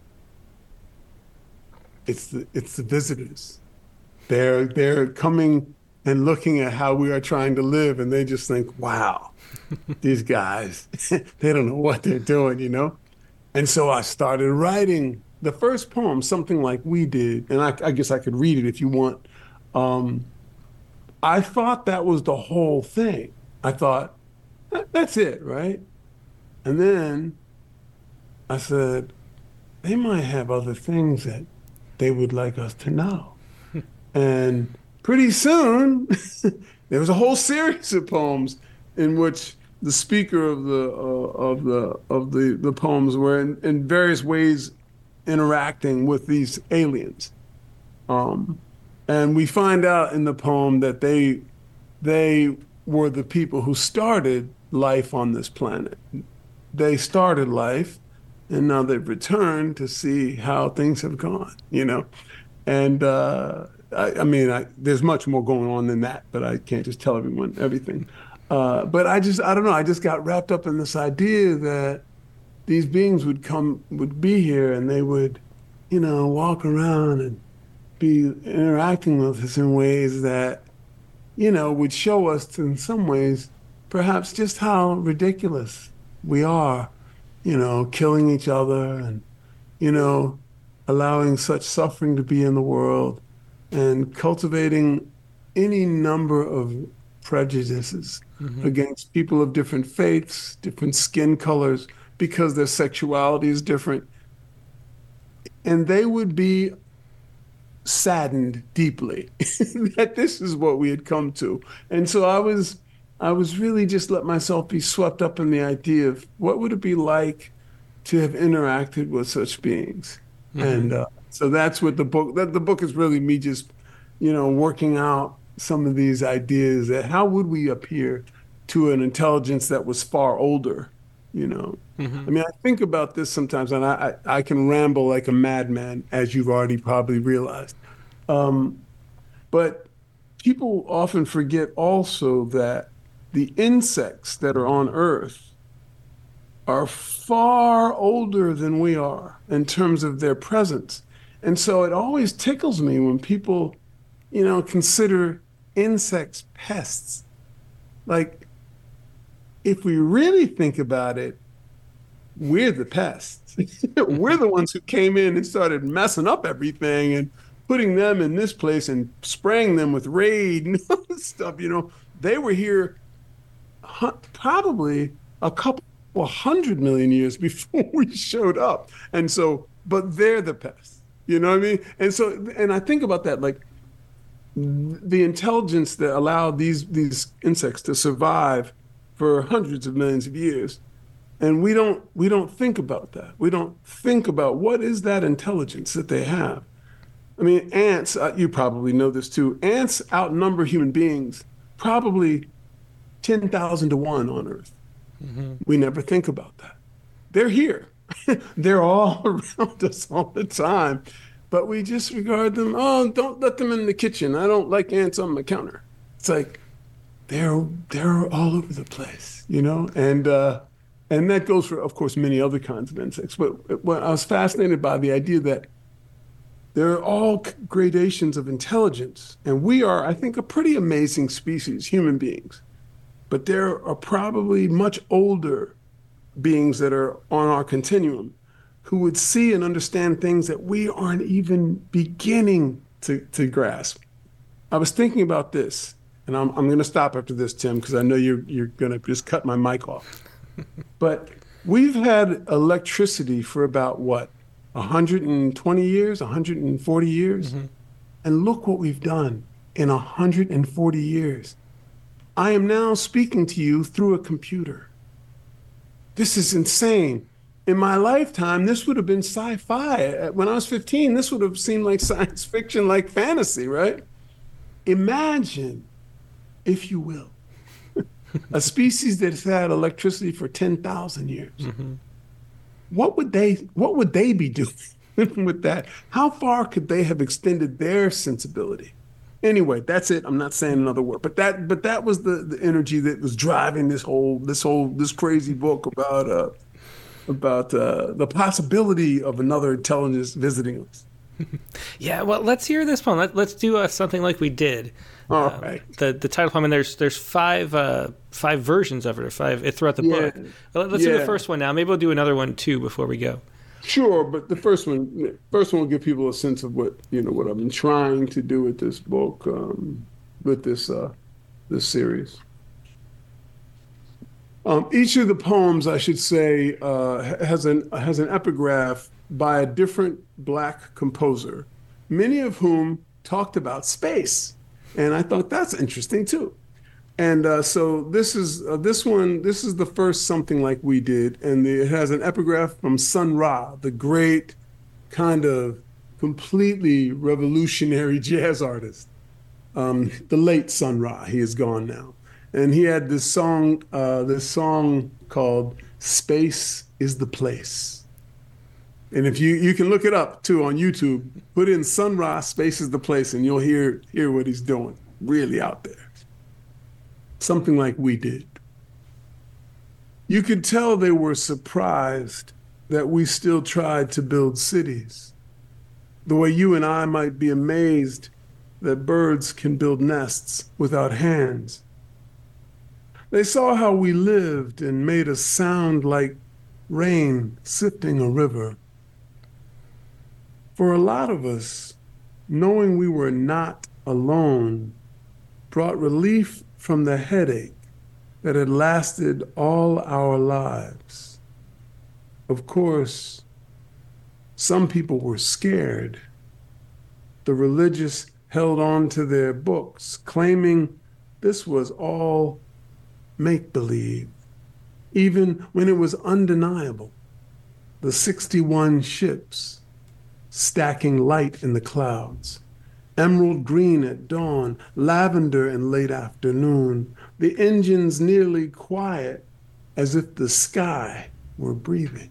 it's the it's the visitors. They're they're coming and looking at how we are trying to live, and they just think, wow, these guys, they don't know what they're doing, you know? And so I started writing the first poem, Something Like We Did, and I, I guess I could read it if you want. Um, I thought that was the whole thing. I thought, that's it, right? And then I said, they might have other things that they would like us to know. And pretty soon, there was a whole series of poems in which the speaker of the uh, of the of the the poems were in, in various ways interacting with these aliens, um, and we find out in the poem that they they were the people who started life on this planet. They started life, and now they've returned to see how things have gone. You know, and uh, I, I mean, I, there's much more going on than that, but I can't just tell everyone everything. Uh, but I just, I don't know, I just got wrapped up in this idea that these beings would come, would be here and they would, you know, walk around and be interacting with us in ways that, you know, would show us in some ways perhaps just how ridiculous we are, you know, killing each other and, you know, allowing such suffering to be in the world and cultivating any number of prejudices mm-hmm. against people of different faiths, different skin colors, because their sexuality is different. And they would be saddened deeply that this is what we had come to. And so I was, I was really just let myself be swept up in the idea of what would it be like to have interacted with such beings. Mm-hmm. And uh, so that's what the book, that the book is really me just, you know, working out some of these ideas that how would we appear to an intelligence that was far older, you know? Mm-hmm. I mean, I think about this sometimes, and I, I, I can ramble like a madman, as you've already probably realized. Um, but people often forget also that the insects that are on Earth are far older than we are in terms of their presence. And so it always tickles me when people, you know, consider insects pests. Like, if we really think about it, we're the pests. We're the ones who came in and started messing up everything and putting them in this place and spraying them with Raid and all this stuff. You know, they were here probably a couple hundred million years before we showed up. And so, but they're the pests. You know what I mean? And so, and I think about that, like the intelligence that allowed these these insects to survive for hundreds of millions of years. And we don't we don't think about that. We don't think about what is that intelligence that they have. I mean, ants, uh, you probably know this too. Ants outnumber human beings probably ten thousand to one on Earth. Mm-hmm. We never think about that. They're here. They're all around us all the time. But we just regard them, oh, don't let them in the kitchen. I don't like ants on my counter. It's like, they're they're all over the place, you know? And uh, and that goes for, of course, many other kinds of insects. But when I was fascinated by the idea that there are all gradations of intelligence. And we are, I think, a pretty amazing species, human beings. But there are probably much older beings that are on our continuum who would see and understand things that we aren't even beginning to, to grasp. I was thinking about this, and I'm, I'm going to stop after this, Tim, because I know you're, you're going to just cut my mic off. But we've had electricity for about, what, one hundred twenty years, one hundred forty years? Mm-hmm. And look what we've done in one hundred forty years. I am now speaking to you through a computer. This is insane. In my lifetime, this would have been sci-fi. When I was fifteen, this would have seemed like science fiction, like fantasy, right? Imagine, if you will, a species that's had electricity for ten thousand years. Mm-hmm. What would they, what would they be doing with that? How far could they have extended their sensibility? Anyway, that's it. I'm not saying another word, but that, but that was the, the energy that was driving this whole, this whole, this crazy book about, uh, about uh, the possibility of another intelligence visiting us. Yeah, well, let's hear this one. Let, let's do uh, something like we did. All uh, right. The the title poem, and there's there's five uh, five versions of it, or five throughout the yeah. book. Let's yeah. do the first one now. Maybe we'll do another one too before we go. Sure, but the first one, first one will give people a sense of what you know what I've been trying to do with this book, um, with this uh, this series. Um, each of the poems, I should say, uh, has an has an epigraph by a different Black composer, many of whom talked about space, and I thought that's interesting too. And uh, so this is uh, this one. This is the first Something Like We Did, and the, it has an epigraph from Sun Ra, the great kind of completely revolutionary jazz artist, um, the late Sun Ra. He is gone now. And he had this song, uh, this song called "Space Is the Place." And if you you can look it up too on YouTube, put in Sun Ra, "Space Is the Place," and you'll hear hear what he's doing. Really out there. Something like we did. You could tell they were surprised that we still tried to build cities, the way you and I might be amazed that birds can build nests without hands. They saw how we lived and made us sound like rain sifting a river. For a lot of us, knowing we were not alone brought relief from the headache that had lasted all our lives. Of course, some people were scared. The religious held on to their books, claiming this was all make-believe, even when it was undeniable. The sixty-one ships stacking light in the clouds, emerald green at dawn, lavender in late afternoon, the engines nearly quiet as if the sky were breathing.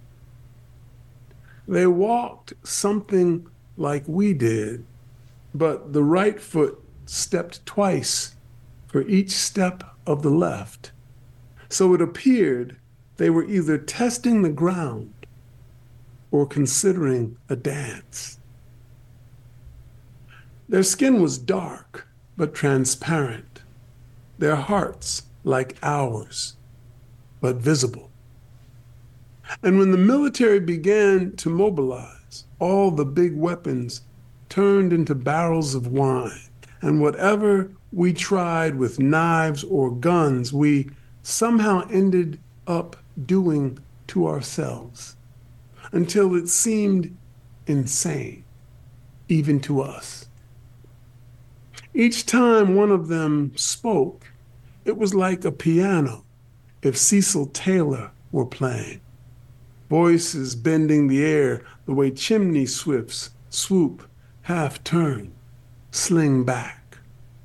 They walked something like we did, but the right foot stepped twice for each step of the left. So it appeared they were either testing the ground or considering a dance. Their skin was dark but transparent, their hearts like ours, but visible. And when the military began to mobilize, all the big weapons turned into barrels of wine, and whatever we tried with knives or guns, we somehow ended up doing to ourselves, until it seemed insane, even to us. Each time one of them spoke, it was like a piano if Cecil Taylor were playing. Voices bending the air the way chimney swifts swoop, half turn, sling back.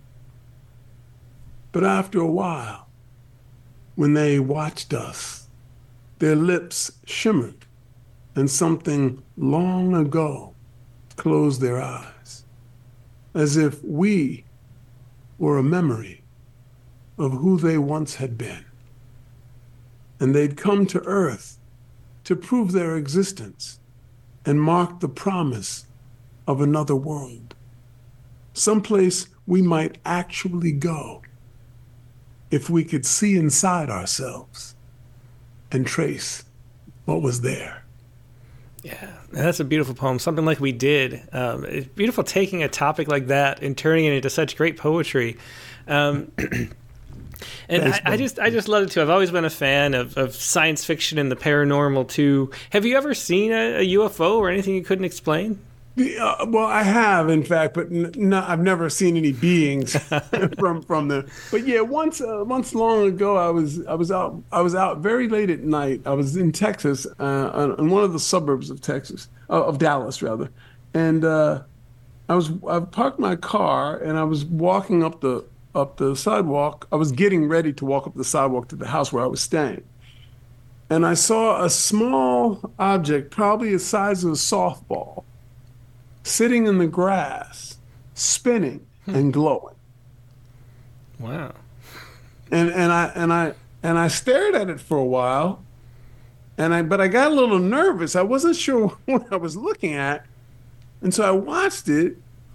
But after a while, when they watched us, their lips shimmered and something long ago closed their eyes, as if we were a memory of who they once had been. And they'd come to Earth to prove their existence and mark the promise of another world, someplace we might actually go if we could see inside ourselves and trace what was there. Yeah, that's a beautiful poem. Something Like We Did. Um, it's beautiful taking a topic like that and turning it into such great poetry. Um, and I, I just, I just love it too. I've always been a fan of, of science fiction and the paranormal too. Have you ever seen a, a U F O or anything you couldn't explain? Uh, well, I have, in fact, but n- no, I've never seen any beings from from them. But yeah, once uh, once long ago, I was I was out I was out very late at night. I was in Texas, uh, in one of the suburbs of Texas, uh, of Dallas rather, and uh, I was I parked my car and I was walking up the up the sidewalk. I was getting ready to walk up the sidewalk to the house where I was staying, and I saw a small object, probably the size of a softball, sitting in the grass, spinning hmm. and glowing. Wow. And and I and I and I stared at it for a while, and I but I got a little nervous. I wasn't sure what I was looking at, and so I watched it,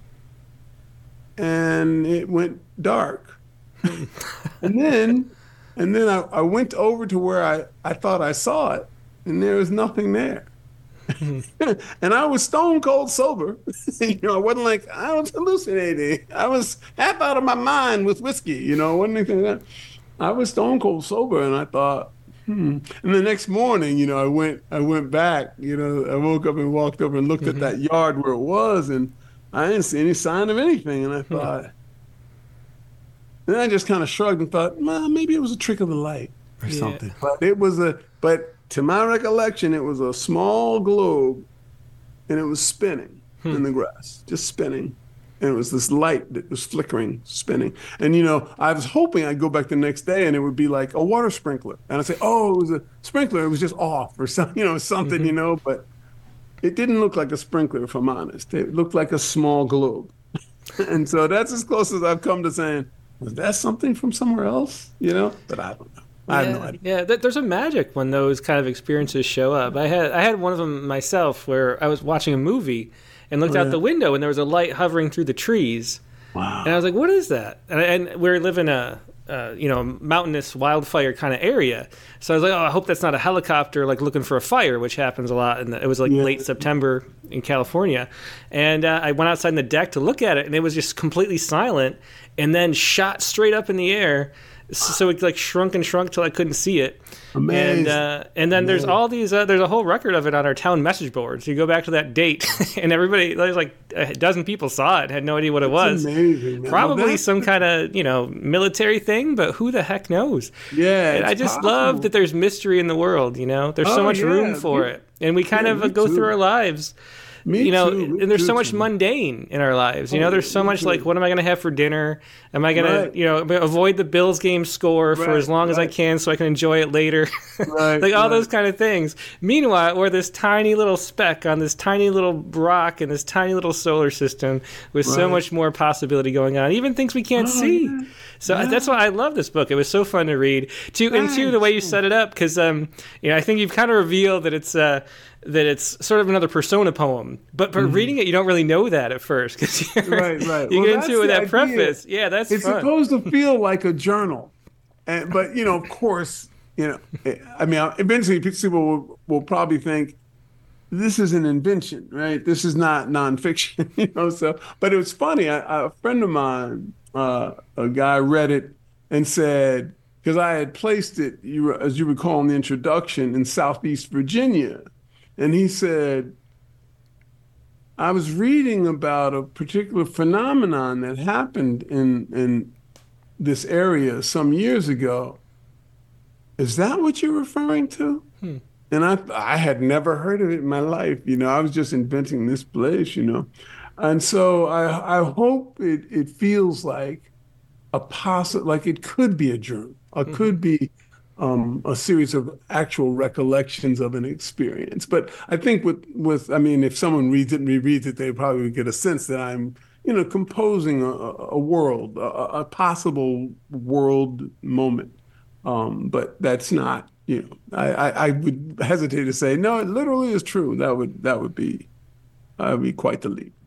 and it went dark. and then and then I, I went over to where I, I thought I saw it, and there was nothing there. And I was stone cold sober. You know, I wasn't like I was hallucinating. I was half out of my mind with whiskey. You know, wasn't anything like that. I was stone cold sober, and I thought, hmm. And the next morning, you know, I went, I went back. You know, I woke up and walked over and looked mm-hmm. at that yard where it was, and I didn't see any sign of anything. And I thought, mm-hmm. then I just kind of shrugged and thought, well, maybe it was a trick of the light or yeah. something. But it was a, but. To my recollection, it was a small globe, and it was spinning hmm. in the grass, just spinning. And it was this light that was flickering, spinning. And, you know, I was hoping I'd go back the next day, and it would be like a water sprinkler. And I'd say, oh, it was a sprinkler. It was just off or something, you know, something, mm-hmm. you know. But it didn't look like a sprinkler, if I'm honest. It looked like a small globe. And so that's as close as I've come to saying, was that something from somewhere else, you know? But I don't know. I have yeah, no idea. Yeah, there's a magic when those kind of experiences show up. I had I had one of them myself where I was watching a movie and looked oh, out yeah. the window and there was a light hovering through the trees. Wow. And I was like, what is that? And, and we live in a, uh, you know, mountainous wildfire kind of area. So I was like, oh, I hope that's not a helicopter like looking for a fire, which happens a lot. And it was like yeah. late September in California. And uh, I went outside on the deck to look at it, and it was just completely silent and then shot straight up in the air. so it like shrunk and shrunk till I couldn't see it. Amazing. And uh, and then Amazing. there's all these. Uh, there's a whole record of it on our town message boards. You go back to that date, and everybody, there's like a dozen people saw it, had no idea what it That's was. Amazing. Man. Probably well, some kind of you know military thing, but who the heck knows? Yeah, and I just possible. love that there's mystery in the world. You know, there's oh, so much yeah. room for me, it, and we kind yeah, of uh, go too. through our lives. Me you know, too, and there's too, so much too. mundane in our lives. You oh, know, there's so much too. like, what am I going to have for dinner? Am I going right. to, you know, avoid the Bills game score right, for as long right. as I can so I can enjoy it later? right, like all right. those kind of things. Meanwhile, we're this tiny little speck on this tiny little rock in this tiny little solar system with right. so much more possibility going on, even things we can't oh, see. Yeah. So yeah. that's why I love this book. It was so fun to read. Two, and two, the way you set it up, because um, you know, I think you've kind of revealed that it's uh, that it's sort of another persona poem. But but mm-hmm. reading it, you don't really know that at first, because right, right. you well, get into it with that idea. preface. Yeah, that's it's fun. supposed to feel like a journal, and but you know, of course, you know, I mean, eventually people will, will probably think this is an invention, right? This is not nonfiction, you know. So, but it was funny. I, a friend of mine. Uh, a guy read it and said, because I had placed it, you, as you recall in the introduction, in Southeast Virginia. And he said, I was reading about a particular phenomenon that happened in, in this area some years ago. Is that what you're referring to? Hmm. And I, I had never heard of it in my life. You know, I was just inventing this place, you know. And so I, I hope it, it feels like a possi- like it could be a journal, or mm-hmm. could be um, a series of actual recollections of an experience. But I think with, with I mean, if someone reads it and rereads it, they probably would get a sense that I'm, you know, composing a, a world, a, a possible world moment. Um, but that's not, you know, I, I, I would hesitate to say, no, it literally is true. That would that would be, that would be quite the leap.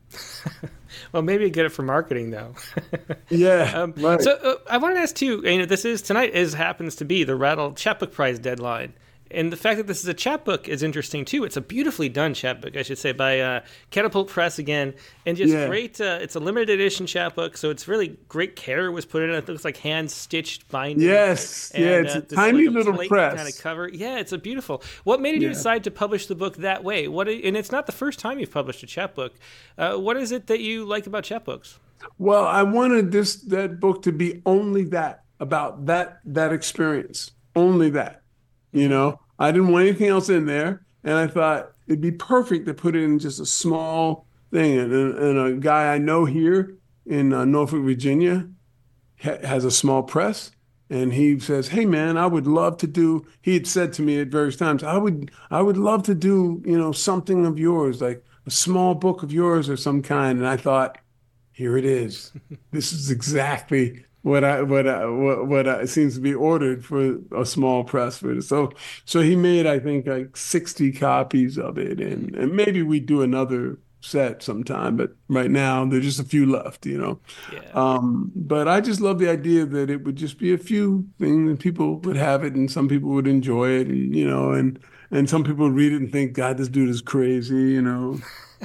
Well, maybe you get it for marketing, though. yeah. Um, right. So uh, I want to ask too. You know, this is tonight is happens to be the Rattle Chapbook Prize deadline, and the fact that this is a chapbook is interesting too. It's a beautifully done chapbook, I should say, by uh, Catapult Press again, and just yeah. great. Uh, it's a limited edition chapbook, so it's really great care was put in it. It looks like hand stitched binding. Yes, and, yeah, it's uh, a tiny like a little press kind of cover. Yeah, it's a beautiful. What made you yeah. decide to publish the book that way? What? And it's not the first time you've published a chapbook. Uh, what is it that you like about chapbooks? Well, I wanted this that book to be only that, about that that experience, only that. You know, I didn't want anything else in there, and I thought it'd be perfect to put it in just a small thing. And, and a guy I know here in uh, Norfolk, Virginia, ha- has a small press, and he says, "Hey, man, I would love to do." He had said to me at various times, "I would, I would love to do, you know, something of yours, like a small book of yours or some kind." And I thought, here it is. This is exactly what I what I, what, what I, seems to be ordered for a small press for it. So so he made, I think, like sixty copies of it, and, and maybe we do another set sometime. But right now there's just a few left, you know. Yeah. Um, but I just love the idea that it would just be a few things, and people would have it, and some people would enjoy it, and you know, and and some people would read it and think, God, this dude is crazy, you know.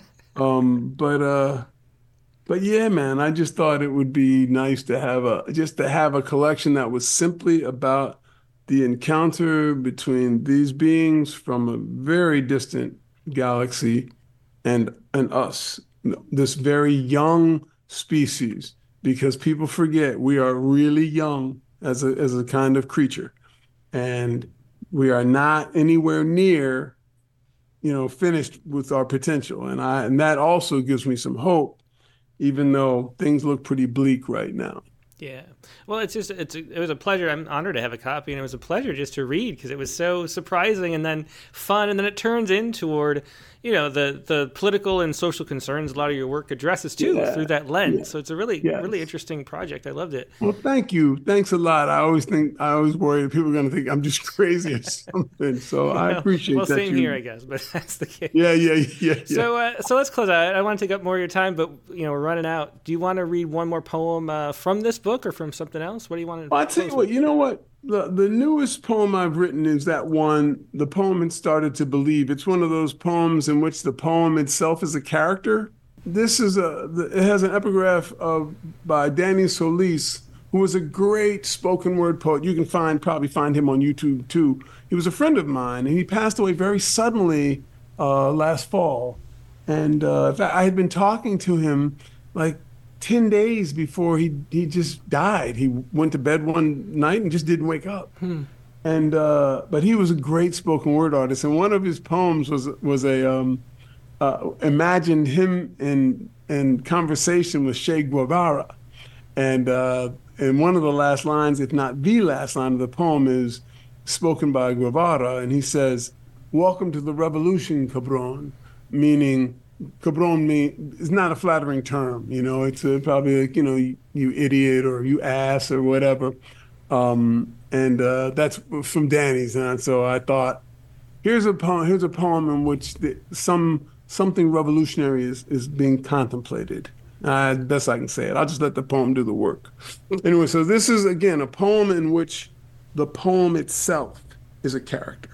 um, but uh. But yeah, man, I just thought it would be nice to have a just to have a collection that was simply about the encounter between these beings from a very distant galaxy and and us, this very young species, because people forget we are really young as a as a kind of creature, and we are not anywhere near, you know, finished with our potential, and I and that also gives me some hope, even though things look pretty bleak right now. Yeah. Well, it's just, it's a, it was a pleasure. I'm honored to have a copy, and it was a pleasure just to read because it was so surprising and then fun. And then it turns in toward, you know, the, the political and social concerns a lot of your work addresses too, yeah. through that lens. Yeah. So it's a really, yes. really interesting project. I loved it. Well, thank you. Thanks a lot. I always think, I always worry that people are going to think I'm just crazy or something. So well, I appreciate well, that. Well, same you... here, I guess, but that's the case. Yeah, yeah, yeah. yeah. So, uh, so let's close out. I don't want to take up more of your time, but, you know, we're running out. Do you want to read one more poem uh, from this book or from something else? What do you want to well, I'll tell you what, you know what? The, the newest poem I've written is that one, The Poem It Started to Believe. It's one of those poems in which the poem itself is a character. This is a, it has an epigraph of by Danny Solis, who was a great spoken word poet. You can find probably find him on YouTube too. He was a friend of mine, and he passed away very suddenly uh, last fall. And uh, in fact, I had been talking to him like ten days before he he just died. He went to bed one night and just didn't wake up. Hmm. And uh, but he was a great spoken word artist, and one of his poems was was a um, uh, imagined him in in conversation with Che Guevara, and uh, and one of the last lines, if not the last line of the poem, is spoken by Guevara, and he says, "Welcome to the revolution, cabron," meaning cabron mean is not a flattering term, you know. It's a, probably like, you know, you, you idiot or you ass or whatever. Um, and uh, that's from Danny's, and so I thought, here's a poem. Here's a poem in which the, some something revolutionary is is being contemplated. Uh, best I can say it. I'll just let the poem do the work. Anyway, so this is again a poem in which the poem itself is a character.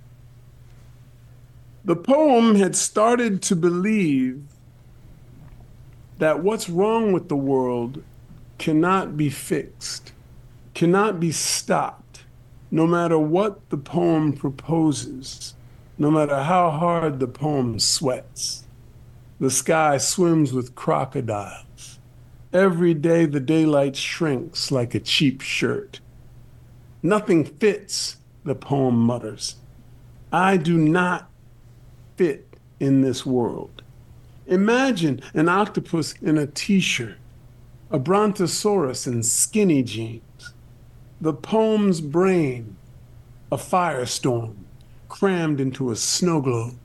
The poem had started to believe that what's wrong with the world cannot be fixed, cannot be stopped, no matter what the poem proposes, no matter how hard the poem sweats. The sky swims with crocodiles. Every day the daylight shrinks like a cheap shirt. Nothing fits, the poem mutters. I do not fit in this world. Imagine an octopus in a t-shirt, a brontosaurus in skinny jeans, the poem's brain, a firestorm crammed into a snow globe.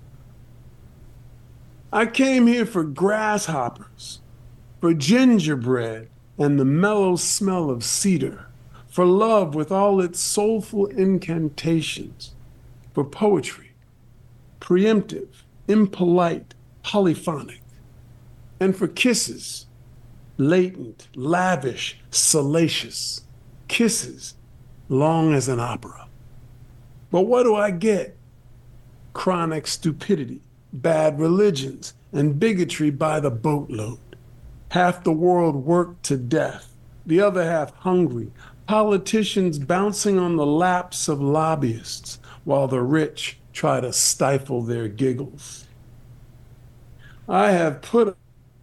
I came here for grasshoppers, for gingerbread and the mellow smell of cedar, for love with all its soulful incantations, for poetry, preemptive, impolite, polyphonic, and for kisses, latent, lavish, salacious, kisses long as an opera. But what do I get? Chronic stupidity, bad religions, and bigotry by the boatload. Half the world worked to death, the other half hungry, politicians bouncing on the laps of lobbyists while the rich try to stifle their giggles. I have put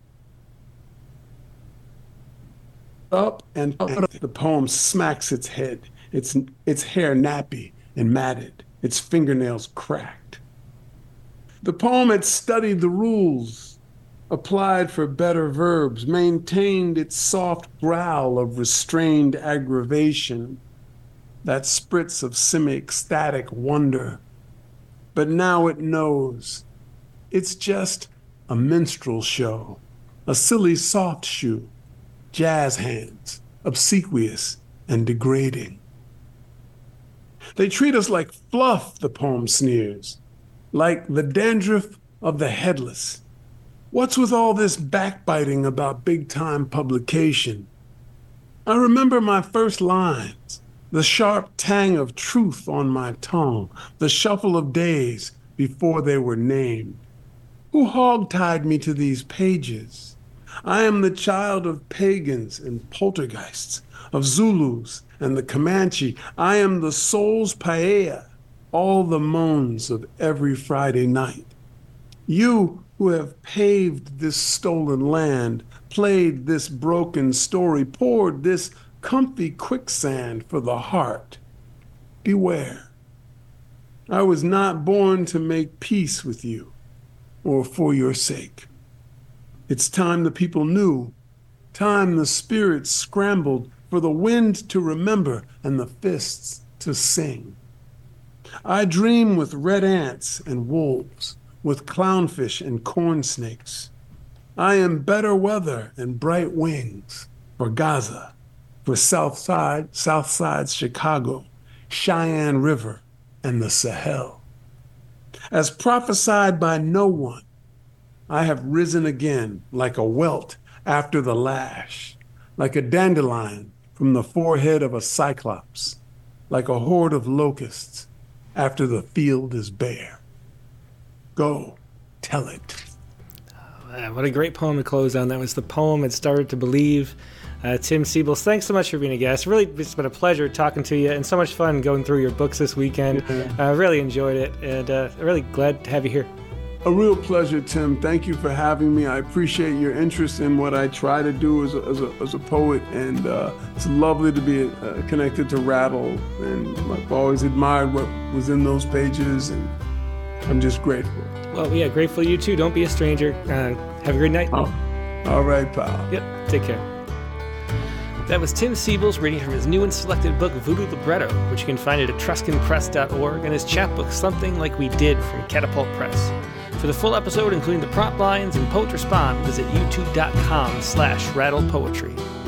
up and up. The poem smacks its head, its, its hair nappy and matted, its fingernails cracked. The poem had studied the rules, applied for better verbs, maintained its soft growl of restrained aggravation, that spritz of semi-ecstatic wonder. But now it knows it's just a minstrel show, a silly soft shoe, jazz hands, obsequious and degrading. They treat us like fluff, the poem sneers, like the dandruff of the headless. What's with all this backbiting about big-time publication? I remember my first lines, the sharp tang of truth on my tongue, the shuffle of days before they were named. Who hog-tied me to these pages? I am the child of pagans and poltergeists, of Zulus and the Comanche. I am the soul's paella, all the moans of every Friday night. You who have paved this stolen land, played this broken story, poured this comfy quicksand for the heart, beware. I was not born to make peace with you or for your sake. It's time the people knew, time the spirits scrambled for the wind to remember and the fists to sing. I dream with red ants and wolves, with clownfish and corn snakes. I am better weather and bright wings for Gaza, for South Side, South Side Chicago, Cheyenne River, and the Sahel. As prophesied by no one, I have risen again like a welt after the lash, like a dandelion from the forehead of a cyclops, like a horde of locusts after the field is bare. Go, tell it. Uh, what a great poem to close on. That was The Poem Had Started to Believe. Uh, Tim Siebels, thanks so much for being a guest. Really, it's been a pleasure talking to you and so much fun going through your books this weekend. I yeah. uh, really enjoyed it, and uh, really glad to have you here. A real pleasure, Tim. Thank you for having me. I appreciate your interest in what I try to do as a, as a, as a poet, and uh, it's lovely to be uh, connected to Rattle, and I've always admired what was in those pages, and I'm just grateful. Well, yeah, grateful to you too. Don't be a stranger. Uh, have a great night. Oh, all right, pal. Yep, take care. That was Tim Siebels reading from his new and selected book, Voodoo Libretto, which you can find at etruscan press dot org, and his chapbook, Something Like We Did, from Catapult Press. For the full episode, including the prompt lines and Poets Respond, visit youtube dot com slash rattle poetry.